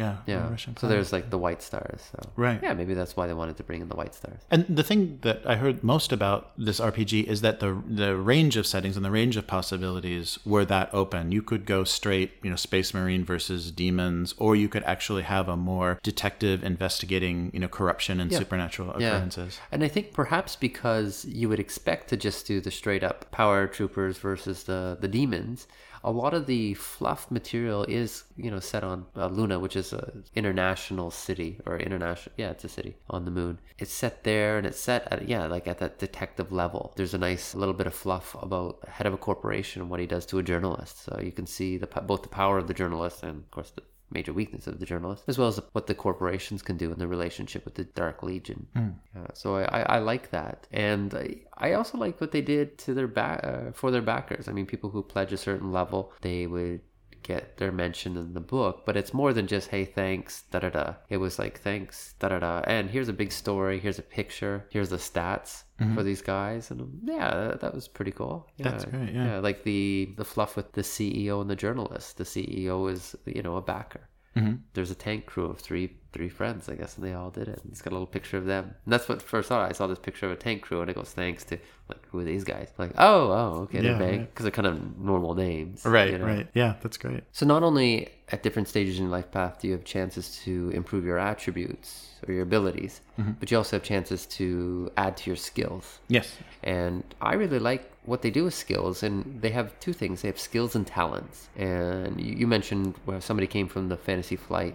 So there's like the White Stars. So. Right. Yeah, maybe that's why they wanted to bring in the White Stars. And the thing that I heard most about this RPG is that the range of settings and the range of possibilities were that open. You could go straight, you know, Space Marine versus demons, or you could actually have a more detective investigating, you know, corruption and supernatural occurrences. And I think perhaps because you would expect to just do the straight up power troopers versus the demons, a lot of the fluff material is, you know, set on Luna, which is an international city, or it's a city on the moon. It's set there, and it's set at, like at that detective level. There's a nice little bit of fluff about the head of a corporation and what he does to a journalist. So you can see both the power of the journalist and, of course, the major weakness of the journalist, as well as what the corporations can do in the relationship with the Dark Legion. So I like that, and I also like what they did to for their backers. I mean, people who pledge a certain level, they would get their mention in the book, but it's more than just, hey, thanks, da-da-da. It was like, thanks, da-da-da, and here's a big story, here's a picture, here's the stats for these guys, and that was pretty cool. That's great. Like the fluff with the CEO and the journalist. The CEO is, you know, a backer. There's a tank crew of three friends, I guess, and they all did it. And it's got a little picture of them. And that's what first I saw this picture of a tank crew, and it goes, thanks to, like, who are these guys? Like, okay, they're big, because they're kind of normal names. Right, you know? right. Yeah, that's great. So not only at different stages in your life path do you have chances to improve your attributes or your abilities, but you also have chances to add to your skills. Yes. And I really like what they do with skills, and they have 2 things. They have skills and talents. And you mentioned where somebody came from the Fantasy Flight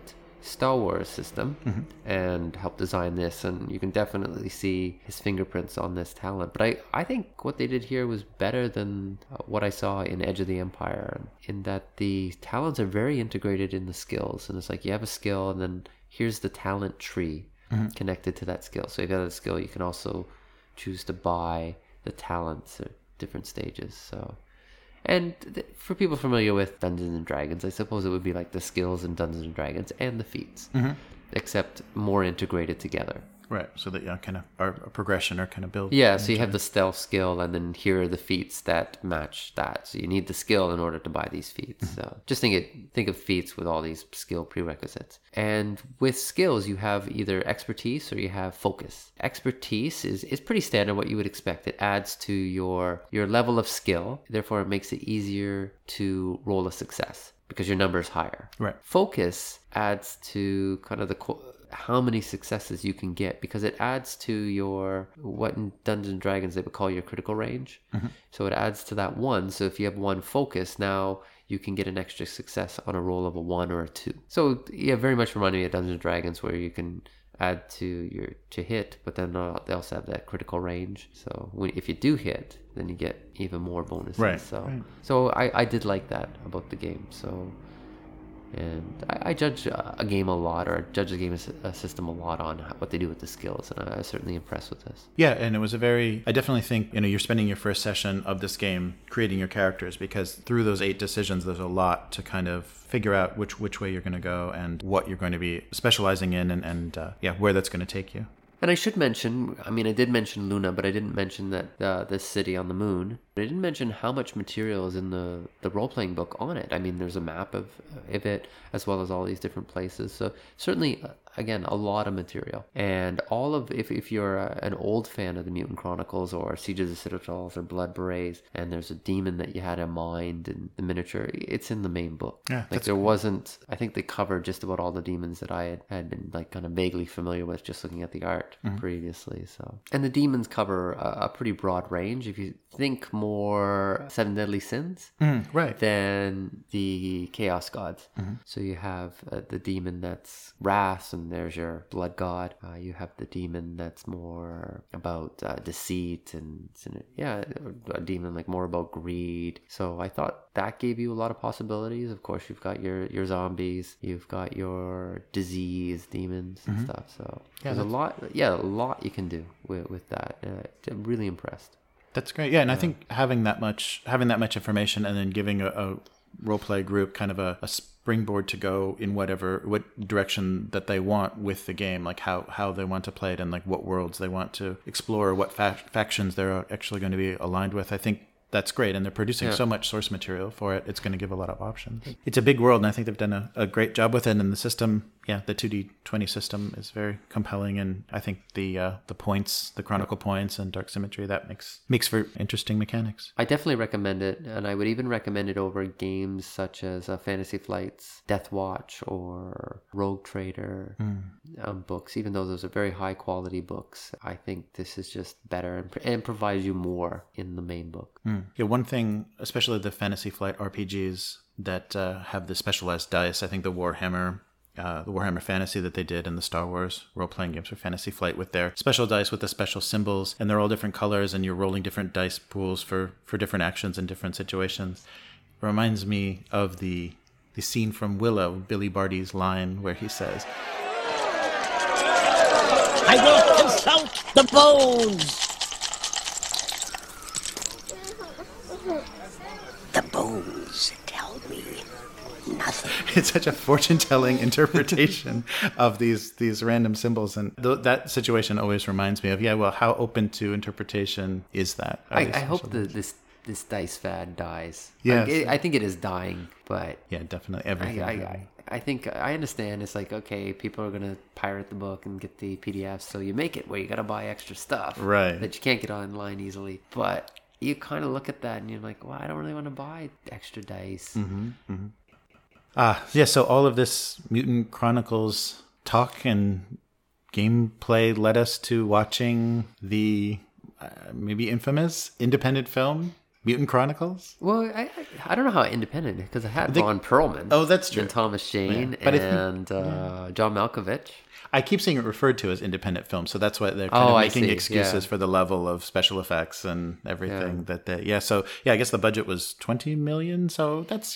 Star Wars system and helped design this, and you can definitely see his fingerprints on this talent. But I think what they did here was better than what I saw in Edge of the Empire, in that the talents are very integrated in the skills, and it's like you have a skill and then here's the talent tree connected to that skill. So if you have that skill, you can also choose to buy the talents at different stages. So, and for people familiar with Dungeons and Dragons, I suppose it would be like the skills in Dungeons and Dragons and the feats, except more integrated together. Right, so that kind of are a progression or kind of build. Yeah, so you have the stealth skill, and then here are the feats that match that. So you need the skill in order to buy these feats. So just think of feats with all these skill prerequisites. And with skills, you have either expertise or you have focus. Expertise is pretty standard, what you would expect. It adds to your level of skill. Therefore, it makes it easier to roll a success because your number is higher. Right. Focus adds to kind of how many successes you can get, because it adds to your, what in Dungeons and Dragons they would call your critical range. So it adds to that 1. So if you have 1 focus, now you can get an extra success on a roll of a 1 or a 2. So yeah, very much reminded me of Dungeons and Dragons, where you can add to hit, but then they also have that critical range. So if you do hit, then you get even more bonuses. Right. So I did like that about the game. So. And I judge a game a lot, or judge a game system a lot on what they do with the skills, and I was certainly impressed with this. Yeah, and it was I definitely think, you're spending your first session of this game creating your characters, because through those 8 decisions, there's a lot to kind of figure out which way you're going to go and what you're going to be specializing in, and where that's going to take you. And I should mention, I did mention Luna, but I didn't mention that this city on the moon. But I didn't mention how much material is in the role-playing book on it. There's a map of it, as well as all these different places. So certainly, again, a lot of material. And all of, if you're an old fan of the Mutant Chronicles or Siege of the Citadels or Blood Berets, and there's a demon that you had in mind in the miniature, it's in the main book. Yeah, I think they covered just about all the demons that I had been kind of vaguely familiar with just looking at the art previously. So, and the demons cover a pretty broad range. If you think more Seven Deadly Sins, right, than the Chaos Gods. So you have the demon that's wrath, and there's your blood god. You have the demon that's more about deceit, and a demon like more about greed. So I thought that gave you a lot of possibilities. Of course, you've got your zombies, you've got your disease demons and stuff. So there's a lot you can do with that. I'm really impressed. That's great. Yeah, and I think having that much information, and then giving a role play group kind of a springboard to go in what direction that they want with the game, like how they want to play it, and like what worlds they want to explore, what factions they're actually going to be aligned with. I think that's great, and they're producing so much source material for it. It's going to give a lot of options. It's a big world, and I think they've done a great job with it. And the system, the 2D20 system is very compelling, and I think the points, the chronicle points and dark symmetry, that makes for interesting mechanics. I definitely recommend it, and I would even recommend it over games such as Fantasy Flight's Death Watch or Rogue Trader books. Even though those are very high quality books, I think this is just better and provides you more in the main book. Yeah, one thing, especially the Fantasy Flight RPGs that have the specialized dice, I think the Warhammer Fantasy that they did, and the Star Wars role-playing games for Fantasy Flight with their special dice with the special symbols, and they're all different colors, and you're rolling different dice pools for different actions in different situations. It reminds me of the scene from Willow, Billy Barty's line where he says, "I will consult the bones." The bones tell me nothing. It's such a fortune-telling interpretation of these random symbols, and that situation always reminds me of how open to interpretation is that? I hope that this dice fad dies. Yeah, I think it is dying, but yeah, definitely everything. I think I understand. It's like, okay, people are gonna pirate the book and get the PDFs, so you make it where you gotta buy extra stuff, right, that you can't get online easily, but you kind of look at that and you're like, well, I don't really want to buy extra dice. So all of this Mutant Chronicles talk and gameplay led us to watching the maybe infamous independent film Mutant Chronicles? Well, I don't know how independent, because I had Ron Perlman. Oh, that's true. And Thomas Jane, Yeah. But and John Malkovich. I keep seeing it referred to as independent film, so that's why they're kind of I making see. excuses Yeah. for the level of special effects and everything So I guess the budget was 20 million. So that's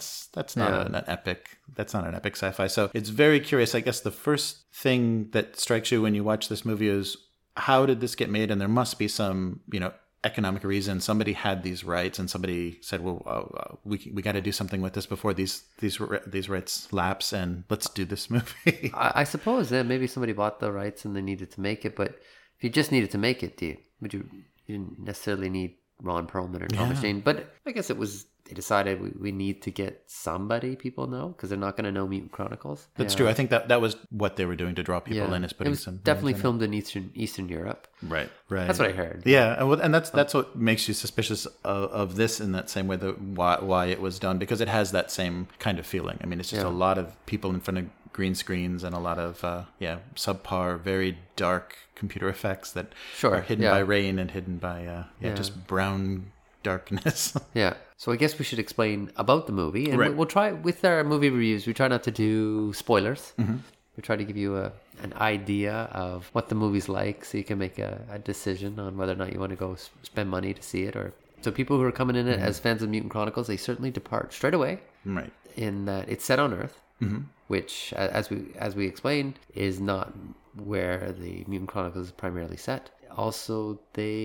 not an epic. That's not an epic sci-fi. So it's very curious. I guess the first thing that strikes you when you watch this movie is, how did this get made? And there must be some, economic reason. Somebody had these rights, and somebody said, "Well, we got to do something with this before these rights lapse, and let's do this movie." I suppose that maybe somebody bought the rights and they needed to make it, but if you just needed to make it, you didn't necessarily need Ron Perlman or Thomas Jane. But I guess they decided we need to get somebody people know, because they're not going to know Mutant Chronicles. That's true. I think that was what they were doing to draw people in, is It putting was some definitely filmed in Eastern Europe. Right. That's what I heard. Yeah, and that's what makes you suspicious of this in that same way, why it was done, because it has that same kind of feeling. I mean, it's just a lot of people in front of green screens and a lot of subpar, very dark computer effects that are hidden by rain and hidden by just brown darkness. Yeah. So I guess we should explain about the movie, and Right. we'll try with our movie reviews. We try not to do spoilers. Mm-hmm. We try to give you an idea of what the movie's like, so you can make a decision on whether or not you want to go spend money to see it. Or so people who are coming in it as fans of Mutant Chronicles, they certainly depart straight away. Right. In that it's set on Earth, which, as we explained, is not where the Mutant Chronicles is primarily set. Also,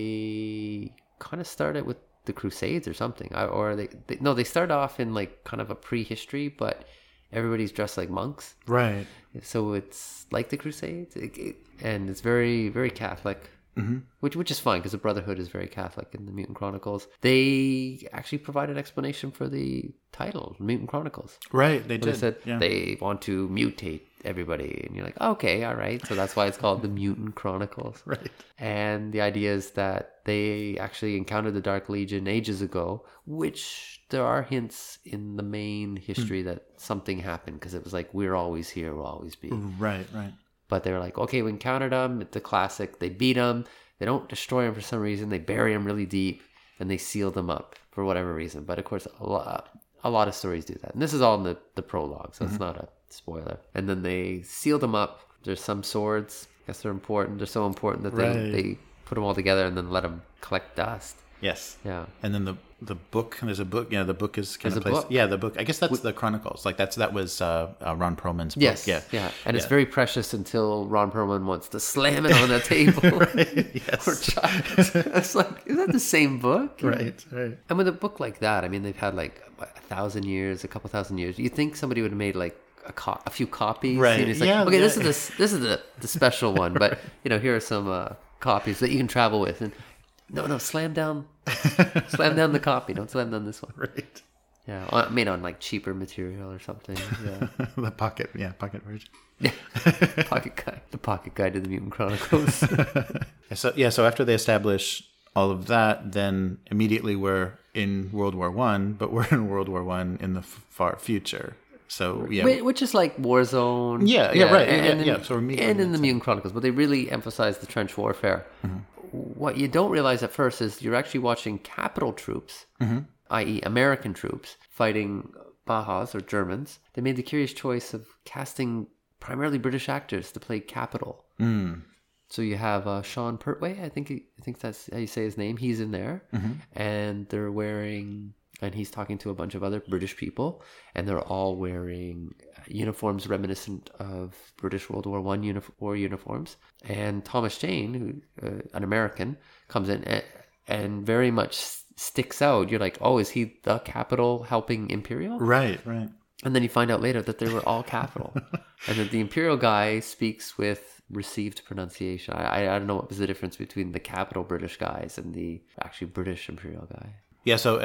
they kind of started with the Crusades or something, they start off in like kind of a prehistory, but everybody's dressed like monks, Right. so it's like the Crusades, and it's very, very Catholic, which is fine, because the Brotherhood is very Catholic in the Mutant Chronicles. They actually provide an explanation for the title, Mutant Chronicles. Right. They They did. said yeah. they want to mutate everybody, and you're like, okay, all right. So that's why it's called the Mutant Chronicles. Right. And the idea is that they actually encountered the Dark Legion ages ago, which there are hints in the main history that something happened, because it was like, we're always here, we'll always be. Right. Right. But they were like, okay, we encountered them. It's the classic. They beat them. They don't destroy them for some reason. They bury them really deep, and they seal them up for whatever reason. But of course, a lot of stories do that. And this is all in the prologue, so it's not a spoiler. And then they seal them up. There's some swords. I guess they're important. They're so important that they put them all together and then let them collect dust. Yes. Yeah. And then the book. There's a book. Yeah, the book is kind There's of a placed. book? Yeah, the book. I guess that's the Chronicles. Like that was Ron Perlman's book. Yes. Yeah. And it's very precious until Ron Perlman wants to slam it on the table. Yes. Or it's like, is that the same book? Right. Right. And with a book like that, I mean, they've had like what, 1,000 years, a couple thousand years. You think somebody would have made like a few copies? Right. And it's like, Yeah, okay, yeah. this is the special one, but here are some copies that you can travel with. And no, slam down the copy. Don't slam down this one. Right. Yeah, made on like cheaper material or something. Yeah. The pocket version. The pocket guide to the Mutant Chronicles. So after they establish all of that, then immediately we're in World War One, but we're in World War One in the far future. So yeah, Which is like Warzone. Yeah, right. Yeah. So we're immediately and in the Mutant Chronicles, but they really emphasize the trench warfare. Mm-hmm. What you don't realize at first is you're actually watching capital troops, i.e. American troops, fighting Bahas or Germans. They made the curious choice of casting primarily British actors to play Capital. So you have Sean Pertwee, I think that's how you say his name. He's in there, and they're wearing, and he's talking to a bunch of other British people, and they're all wearing uniforms reminiscent of British World War I war uniforms. And Thomas Jane, who an American, comes in and very much sticks out. You're like, oh, is he the Capital helping Imperial? right. And then you find out later that they were all Capital, and that the Imperial guy speaks with received pronunciation. I don't know what was the difference between the Capital British guys and the actually British Imperial guy. Yeah. So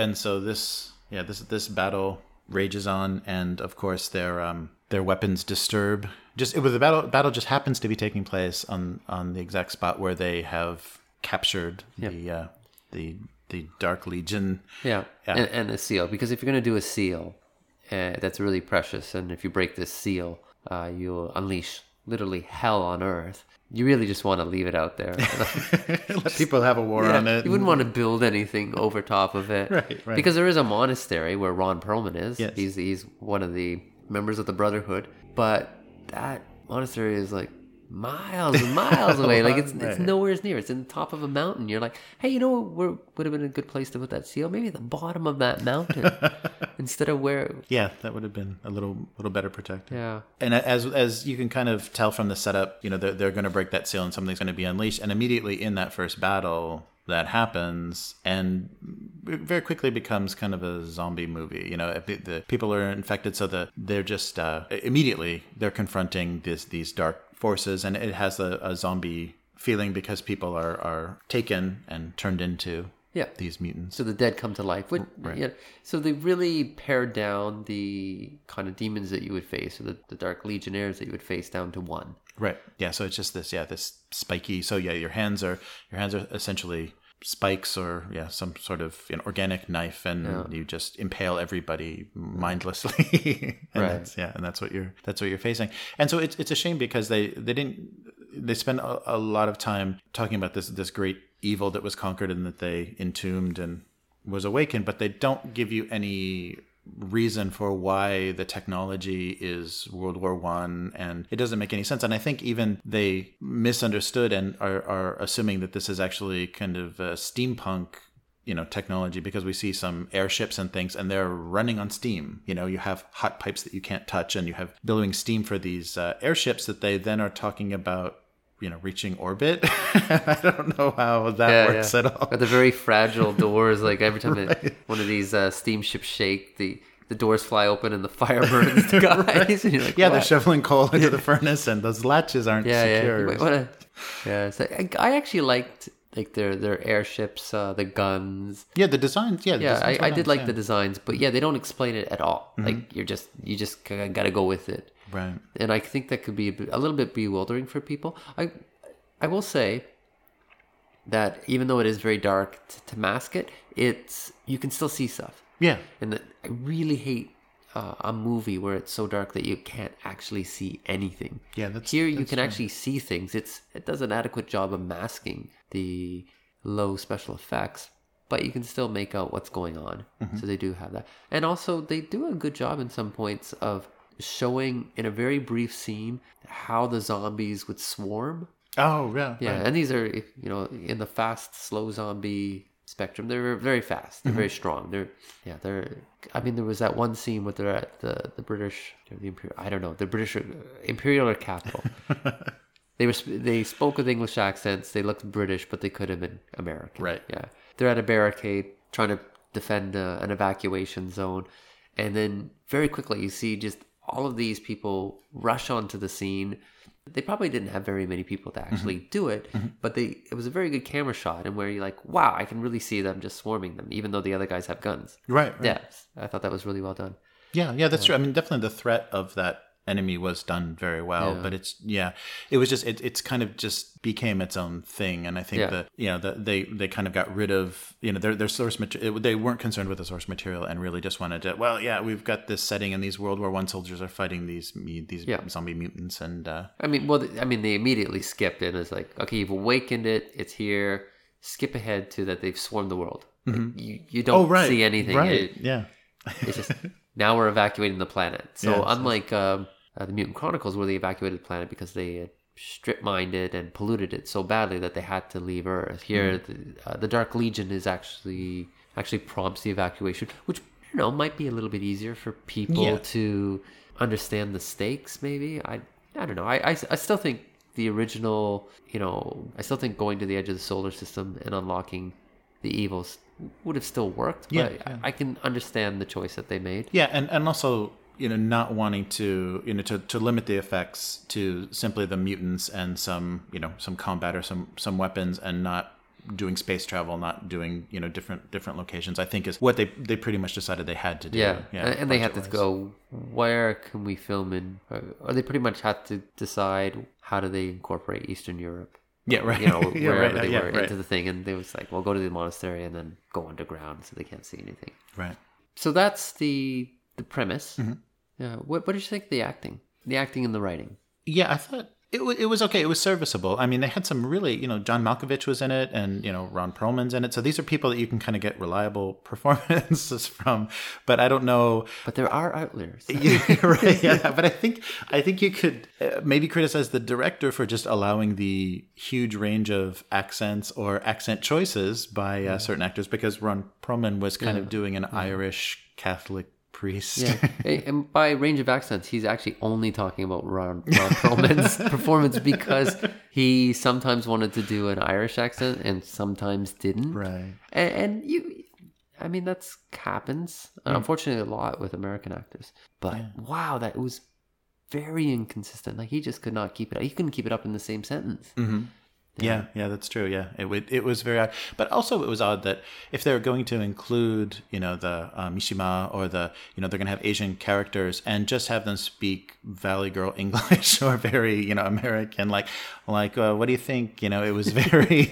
this battle rages on, and of course their weapons disturb. The battle just happens to be taking place on the exact spot where they have captured the Dark Legion. Yeah. And the seal, because if you're going to do a seal, that's really precious, and if you break this seal, you'll unleash literally hell on earth, you really just want to leave it out there. Let people have a war on it. You wouldn't want to build anything over top of it. Right. Because there is a monastery where Ron Perlman is. Yes. He's one of the members of the Brotherhood. But that monastery is like miles and miles away. Like it's nowhere near. It's in the top of a mountain. You're like, hey, you know what would have been a good place to put that seal? Maybe at the bottom of that mountain instead of where. Yeah, that would have been a little better protected. Yeah. And as you can kind of tell from the setup, you know, they're going to break that seal and something's going to be unleashed. And immediately in that first battle, that happens, and it very quickly becomes kind of a zombie movie. You know, the people are infected, so they're just immediately they're confronting these dark forces, and it has a zombie feeling because people are taken and turned into these mutants. So the dead come to life. Right. Yeah. So they really pared down the kind of demons that you would face, or the Dark Legionnaires that you would face, down to one. Right. Yeah. So it's just this spiky. So yeah, your hands are essentially spikes, or some sort of organic knife, and you just impale everybody mindlessly. And that's what you're facing. And so it's a shame because they spend a lot of time talking about this great evil that was conquered and that they entombed and was awakened, but they don't give you any reason for why the technology is World War I, and it doesn't make any sense. And I think even they misunderstood and are assuming that this is actually kind of a steampunk technology, because we see some airships and things and they're running on steam. You have hot pipes that you can't touch, and you have billowing steam for these airships that they then are talking about reaching orbit. I don't know how that works at all. Got the very fragile doors. Like every time one of these steamships shake, the doors fly open and the fire burns the guys. And you're like, they're shoveling coal into the furnace, and those latches aren't secure. So I actually liked their airships, the guns. Yeah, the designs. I did like the designs, but they don't explain it at all. Mm-hmm. Like you just got to go with it. Right. And I think that could be a little bit bewildering for people. I will say that even though it is very dark to mask it, you can still see stuff. Yeah. And I really hate a movie where it's so dark that you can't actually see anything. Yeah, Here you can actually see things. It does an adequate job of masking the low special effects, but you can still make out what's going on. Mm-hmm. So they do have that. And also they do a good job in some points of showing in a very brief scene how the zombies would swarm. Oh, yeah. Yeah, right. And these are, in the fast, slow zombie spectrum, they're very fast. They're very strong. I mean, there was that one scene where they're at the British, the British Imperial capital. They spoke with English accents. They looked British, but they could have been American. Right. Yeah. They're at a barricade trying to defend an evacuation zone. And then very quickly you see just all of these people rush onto the scene. They probably didn't have very many people to actually do it, but it was a very good camera shot, and where you're like, wow, I can really see them just swarming them, even though the other guys have guns. Right. Yeah, I thought that was really well done. Yeah, that's true. I mean, definitely the threat of that enemy was done very well, but it was just it's kind of just became its own thing. And I think that they kind of got rid of their source material. They weren't concerned with the source material and really just wanted to we've got this setting and these World War I soldiers are fighting these zombie mutants. And they immediately skipped it. It's like, okay, you've awakened it, it's here, skip ahead to that they've swarmed the world. You don't see anything, right? It's just now we're evacuating the planet. So unlike the Mutant Chronicles, where they evacuated the planet because they had strip mined it and polluted it so badly that they had to leave Earth. Here, the Dark Legion is actually prompts the evacuation, which might be a little bit easier for people to understand the stakes. Maybe I don't know. I still think the original. I still think going to the edge of the solar system and unlocking the evils would have still worked. But I can understand the choice that they made. Yeah, and also not wanting to to limit the effects to simply the mutants and some combat or some weapons, and not doing space travel, not doing different locations, I think is what they pretty much decided they had to do. And they had to go, where can we film in, or they pretty much had to decide how do they incorporate Eastern Europe. Wherever they were into the thing, and they was like, well, go to the monastery and then go underground so they can't see anything. Right. So that's the premise. Yeah. What did you think of the acting and the writing? Yeah, I thought it was okay. It was serviceable. I mean, they had some really, John Malkovich was in it, and Ron Perlman's in it. So these are people that you can kind of get reliable performances from. But I don't know. But there are outliers. Right? Yeah. But I think you could maybe criticize the director for just allowing the huge range of accents or accent choices by certain actors, because Ron Perlman was kind of doing an Irish Catholic priest. Yeah, and by range of accents, he's actually only talking about Ron Perlman's performance, because he sometimes wanted to do an Irish accent and sometimes didn't. Right. And I mean, that's happens, unfortunately, a lot with American actors. But wow, that was very inconsistent. Like, he just could not keep it up. He couldn't keep it up in the same sentence. Mm-hmm. Yeah, that's true. Yeah, it was very odd, but also it was odd that if they're going to include, the Mishima, or they're going to have Asian characters and just have them speak Valley Girl English or very, American, like what do you think? It was very,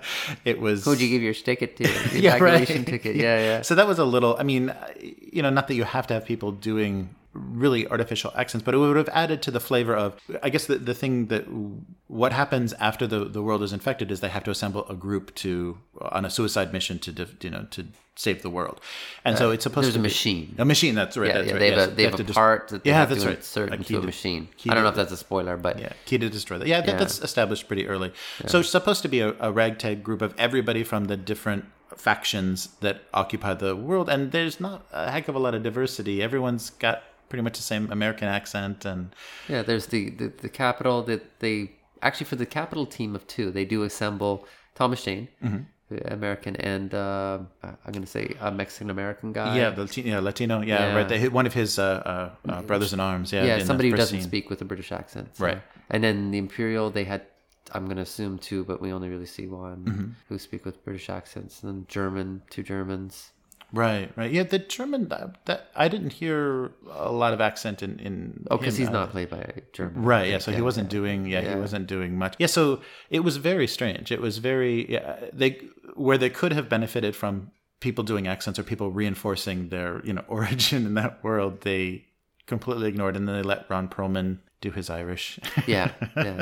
it was. Who'd you give your ticket to? Your Yeah, right. ticket. Yeah. So that was a little. I mean, not that you have to have people doing really artificial accents, but it would have added to the flavor of, I guess, the thing that what happens after the world is infected is they have to assemble a group on a suicide mission to save the world, and so it's supposed There's to a be machine. a machine. That's right. Yeah, that's right. they have yes. they have a part that they have to insert into a machine. key I don't to- know if that's a spoiler, but Yeah, key to destroy that. Yeah, that's established pretty early. So it's supposed to be a ragtag group of everybody from the different factions that occupy the world, and there's not a heck of a lot of diversity. Everyone's got pretty much the same American accent, and yeah, there's the capital that they actually, for the capital team of two, they do assemble Thomas Jane, American, and I'm going to say a Mexican American guy. Latino, Yeah. right. One of his brothers in arms, Yeah, in somebody the who first doesn't scene. speak with a British accent. So. Right. And then the Imperial, they had, I'm going to assume two, but we only really see one who speak with British accents. And then German, two Germans. Right. Yeah, the German that I didn't hear a lot of accent in. Oh, because him, he's not played by a German. Right. Yeah. So he wasn't doing. Yeah, he wasn't doing much. Yeah. So it was very strange. It was very. Yeah, where they could have benefited from people doing accents or people reinforcing their origin in that world, they completely ignored, and then they let Ron Perlman do his Irish. Yeah.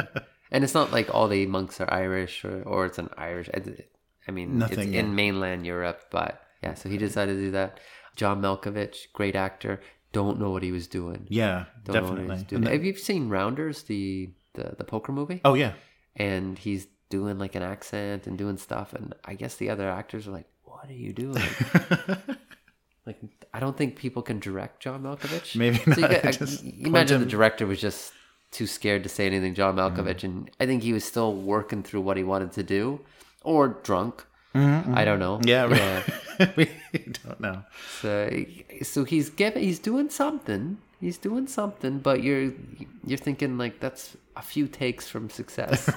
And it's not like all the monks are Irish or it's an Irish. I mean, Nothing, it's in mainland Europe, but yeah. So he decided to do that. John Malkovich, great actor. Don't know what he was doing. Yeah, Don't know what he definitely. was doing. Have you seen Rounders, the poker movie? Oh yeah. And he's doing like an accent and doing stuff, and I guess the other actors are like, "What are you doing?" Like, I don't think people can direct John Malkovich. Maybe So not. you imagine the director was just too scared to say anything, John Malkovich, and I think he was still working through what he wanted to do, or drunk. I don't know. Yeah. Right. We don't know. So he's doing something. He's doing something, but you're thinking like that's a few takes from success.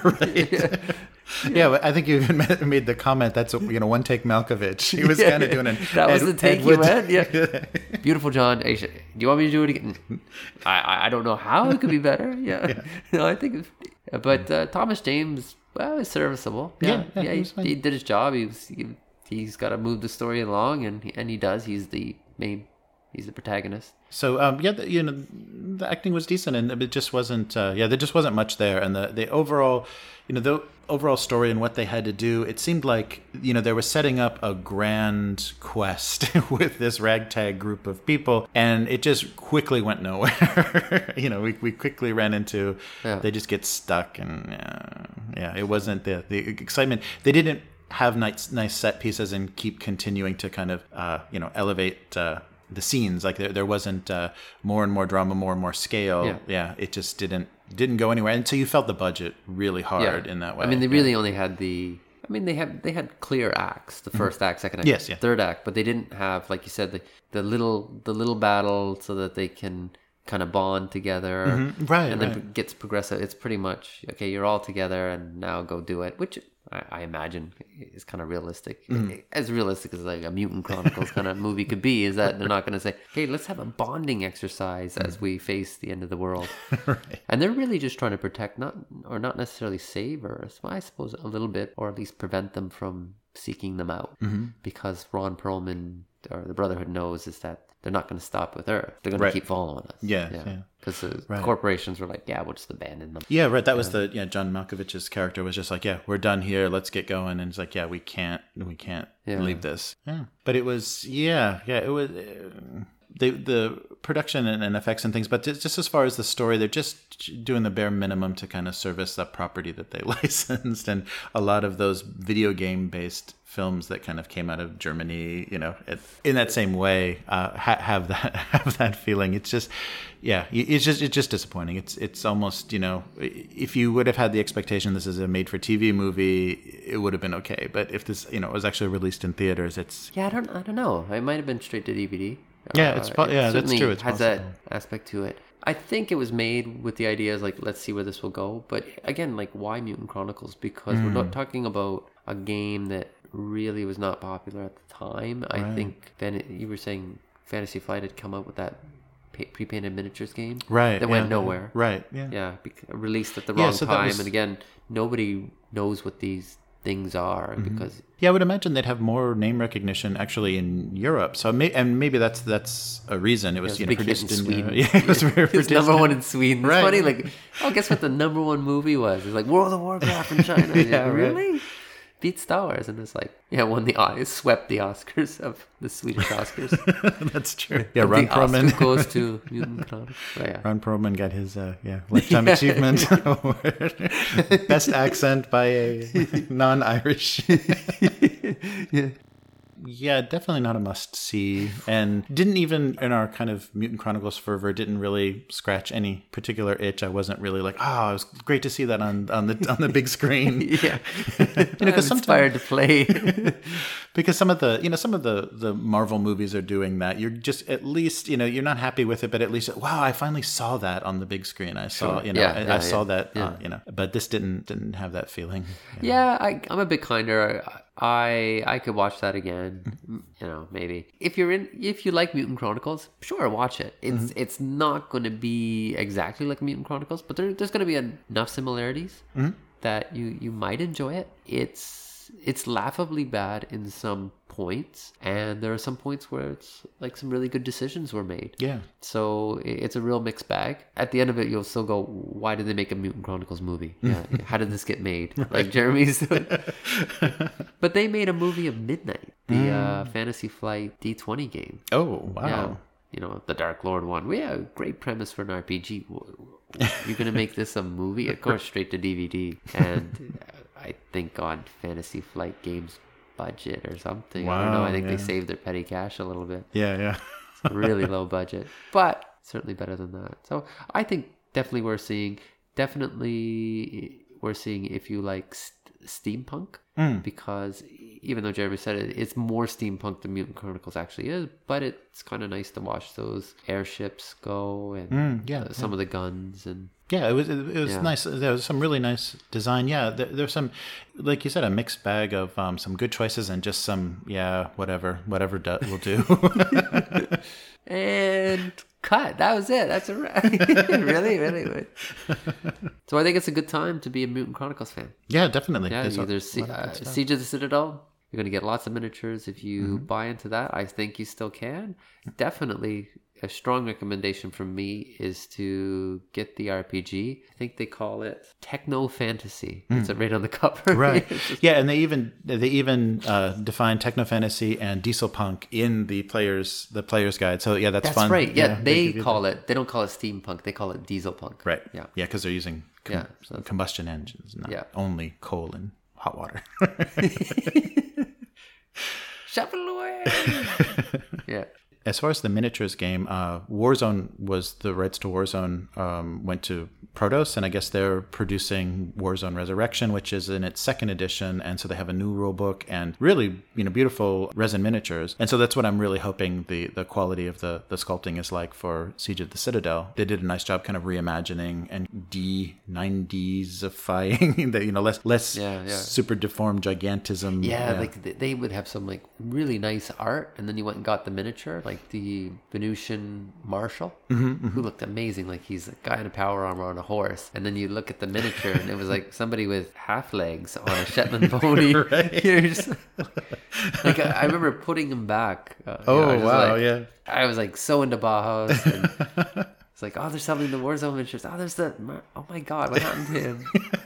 Yeah, but I think you even made the comment that's one take Malkovich. He was kind of doing it. That was the take you had. Yeah. Beautiful, John. Hey, do you want me to do it again? I don't know how it could be better. Yeah. No, I think. But Thomas James, well, is serviceable. Yeah. he was fine. He did his job. He's got to move the story along, and he does. He's the main. He's the protagonist. So the acting was decent, and it just wasn't. There just wasn't much there, and the overall, the overall story and what they had to do. It seemed like they were setting up a grand quest with this ragtag group of people, and it just quickly went nowhere. We quickly ran into. They just get stuck, and it wasn't the excitement. They didn't have nice set pieces and keep continuing to kind of elevate. The scenes, like there wasn't more and more drama, more and more scale. Yeah, it just didn't go anywhere, and so you felt the budget really hard in that way. I mean, they really only had they had clear acts: the first act, second act, Yes, yeah. third act, but they didn't have, like you said, the little battle so that they can kind of bond together, Right, and then right. it gets progressive. It's pretty much okay. You're all together, and now go do it, which I imagine is kind of realistic. As realistic as like a Mutant Chronicles kind of movie could be, is that they're not going to say, hey, let's have a bonding exercise as we face the end of the world. Right. And they're really just trying to protect, not necessarily save Earth, I suppose a little bit, or at least prevent them from seeking them out. Because Ron Perlman, or the Brotherhood, knows is that they're not going to stop with Earth. They're going Right. to keep following us. Yeah, yeah. Because the Right. corporations were like, yeah, we'll just abandon them. Yeah, right. That was John Malkovich's character was just like, yeah, we're done here. Let's get going. And it's like, yeah, we can't leave this. Yeah. But it was, it was, the production and effects and things, but just as far as the story, they're just doing the bare minimum to kind of service that property that they licensed. And a lot of those video game based films that kind of came out of Germany, in that same way, have that feeling. It's just, it's just disappointing. It's almost, if you would have had the expectation this is a made for TV movie, it would have been okay. But if this, was actually released in theaters, it's I don't know. It might have been straight to DVD. Yeah, that's true. It has that aspect to it. I think it was made with the idea of like, let's see where this will go. But again, like, why Mutant Chronicles? Because we're not talking about a game that really was not popular at the time. Right. I think you were saying Fantasy Flight had come out with that pre-painted miniatures game, right? That went nowhere, right? Released at the wrong time, and again, nobody knows what these things are because I would imagine they'd have more name recognition actually in Europe. So maybe that's a reason. It was produced in Sweden. It was number one in Sweden. Right. It's funny, like, guess what the number one movie was? It's like World of Warcraft in China. Really? Beat Star Wars, and it's like, won swept the Oscars of the Swedish Oscars. That's true. Yeah, Ron Perlman goes to Mutant Chronicles. Ron Perlman got his lifetime achievement award. Best accent by a non-Irish. Yeah, definitely not a must-see, and didn't even, in our kind of Mutant Chronicles fervor, didn't really scratch any particular itch. I wasn't really like, it was great to see that on the big screen. Yeah, because I'm inspired to play. Because some of the Marvel movies are doing that. You're just at least you're not happy with it, but at least I finally saw that on the big screen. I saw I saw that but this didn't have that feeling. Yeah, I'm a bit kinder. I could watch that again, maybe. If you like Mutant Chronicles, sure, watch it. It's not going to be exactly like Mutant Chronicles, but there's going to be enough similarities that you might enjoy it. It's laughably bad in some points, and there are some points where it's like some really good decisions were made. Yeah. So it's a real mixed bag. At the end of it, you'll still go, why did they make a Mutant Chronicles movie? Yeah. How did this get made? Like Jeremy's. But they made a movie of Midnight, the Fantasy Flight D20 game. Oh, wow. Yeah. The Dark Lord one. We have a great premise for an RPG. You're going to make this a movie? Of course, straight to DVD. And I think on Fantasy Flight Games budget or something. Wow, I don't know. I think they saved their petty cash a little bit. Yeah. It's a really low budget, but certainly better than that. So I think definitely we're seeing if you like steampunk, because even though Jeremy said it's more steampunk than Mutant Chronicles actually is, but it's kind of nice to watch those airships go and some of the guns and. Yeah, it was nice. There was some really nice design. Yeah, there's some, like you said, a mixed bag of some good choices and just some, whatever will do. And cut. That was it. That's a wrap. Really, really good. So I think it's a good time to be a Mutant Chronicles fan. Yeah, definitely. Yeah, either Siege of the Citadel. You're going to get lots of miniatures. If you buy into that, I think you still can. Definitely. A strong recommendation from me is to get the RPG. I think they call it Techno Fantasy. It's right on the cover. Right. Yeah, and they even define Techno Fantasy and Diesel Punk in the player's guide. So that's fun. That's right. Yeah, they don't call it steampunk. They call it diesel punk. Right. Yeah. Yeah, because they're using combustion engines, not only coal and hot water. Shuffle away. Yeah. As far as the miniatures game, Warzone was the rights to Warzone went to Protos, and I guess they're producing Warzone Resurrection, which is in its second edition, and so they have a new rule book and really beautiful resin miniatures, and so that's what I'm really hoping the quality of the sculpting is like for Siege of the Citadel. They did a nice job kind of reimagining and D90s-ifying the less super deformed gigantism. Yeah, like they would have some like really nice art, and then you went and got the miniature. like the Venusian Marshal, who looked amazing. Like he's a guy in a power armor on a horse. And then you look at the miniature and it was like somebody with half legs on a Shetland pony. You're just, like I remember putting him back. I was like so into Bauhaus. And it's like, oh, they're selling the Warzone miniatures. Oh, there's the, oh my God, what happened to him?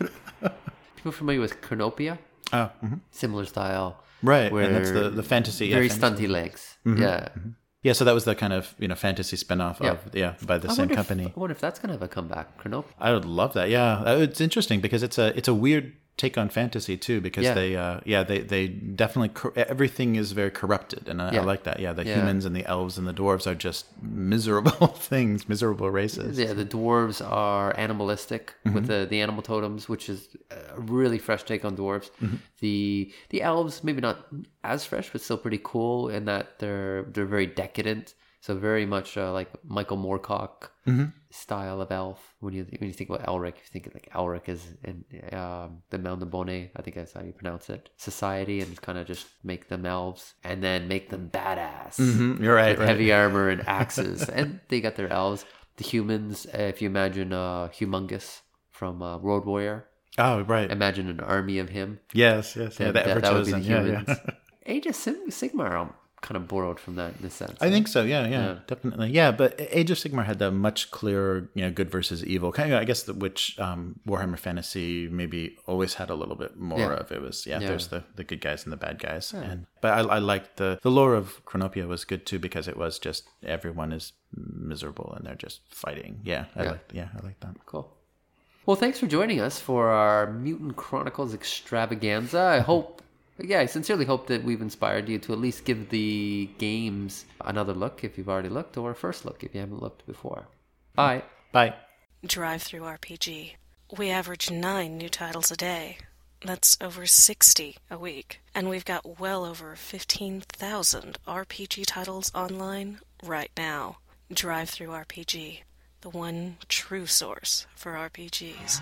People familiar with Chronopia? Oh, Similar style. right. And that's the fantasy. Very fantasy. stunty legs. Yeah. Yeah, so that was the kind of, fantasy spin-off of, by the same company. I wonder if that's going to have a comeback. Chronopia. I would love that. Yeah, it's interesting because it's a weird take on fantasy too, because they definitely everything is very corrupted, and I like that. Yeah, the humans and the elves and the dwarves are just miserable things, miserable races. Yeah, the dwarves are animalistic with the animal totems, which is a really fresh take on dwarves. The elves maybe not as fresh, but still pretty cool in that they're very decadent. So very much like Michael Moorcock style of elf. When you think about Elric, you think like Elric is in the Melniboné, I think that's how you pronounce it, society, and kind of just make them elves and then make them badass. You're right, with heavy armor and axes, and they got their elves. The humans, if you imagine Humongous from Road Warrior. Oh, right. Imagine an army of him. Yes. Yeah, that would be the humans. Age of Sigmar kind of borrowed from that in a sense. I think so. Yeah, definitely. Yeah, but Age of Sigmar had a much clearer, good versus evil kind of. I guess which Warhammer Fantasy maybe always had a little bit more of. It was there's the good guys and the bad guys, but I liked the lore of Chronopia was good too, because it was just everyone is miserable and they're just fighting. I like that. Cool. Well, thanks for joining us for our Mutant Chronicles extravaganza. I sincerely hope that we've inspired you to at least give the games another look if you've already looked, or a first look if you haven't looked before. Bye. Drive Through RPG. We average 9 new titles a day. That's over 60 a week. And we've got well over 15,000 RPG titles online right now. Drive Through RPG. The one true source for RPGs.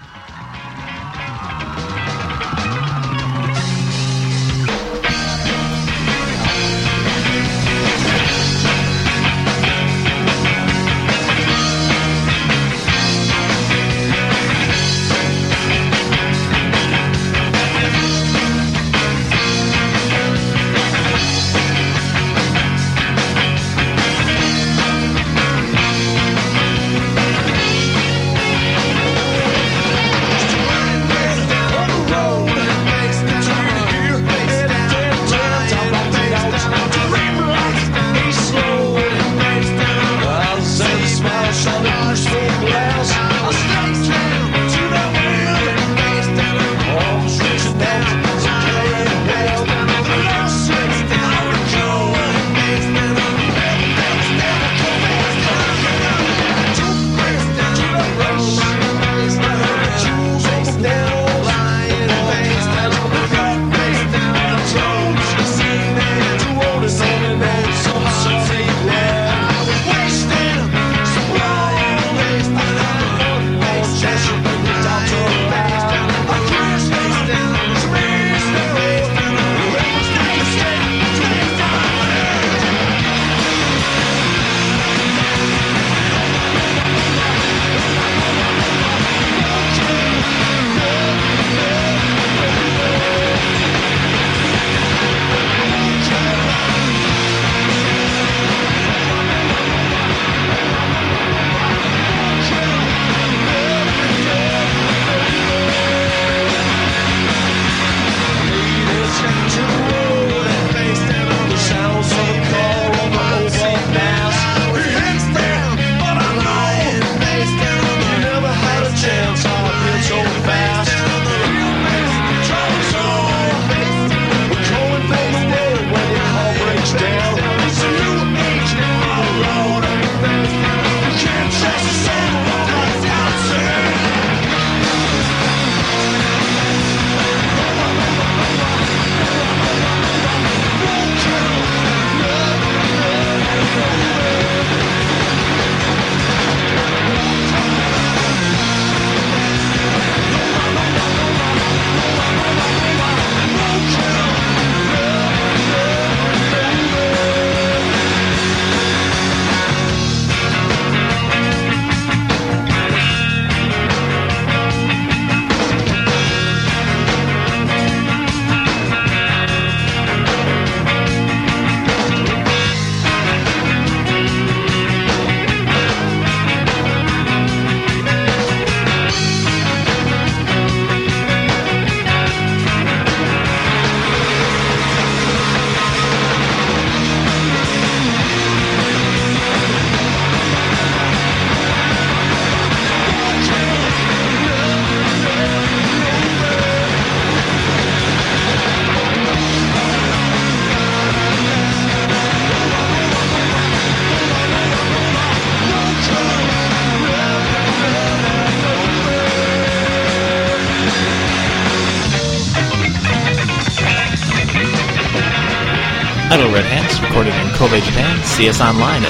Idle Red Hands, recorded in Kobe, Japan. See us online at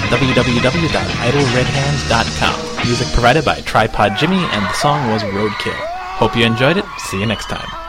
www.idleredhands.com. Music provided by Tripod Jimmy, and the song was Roadkill. Hope you enjoyed it. See you next time.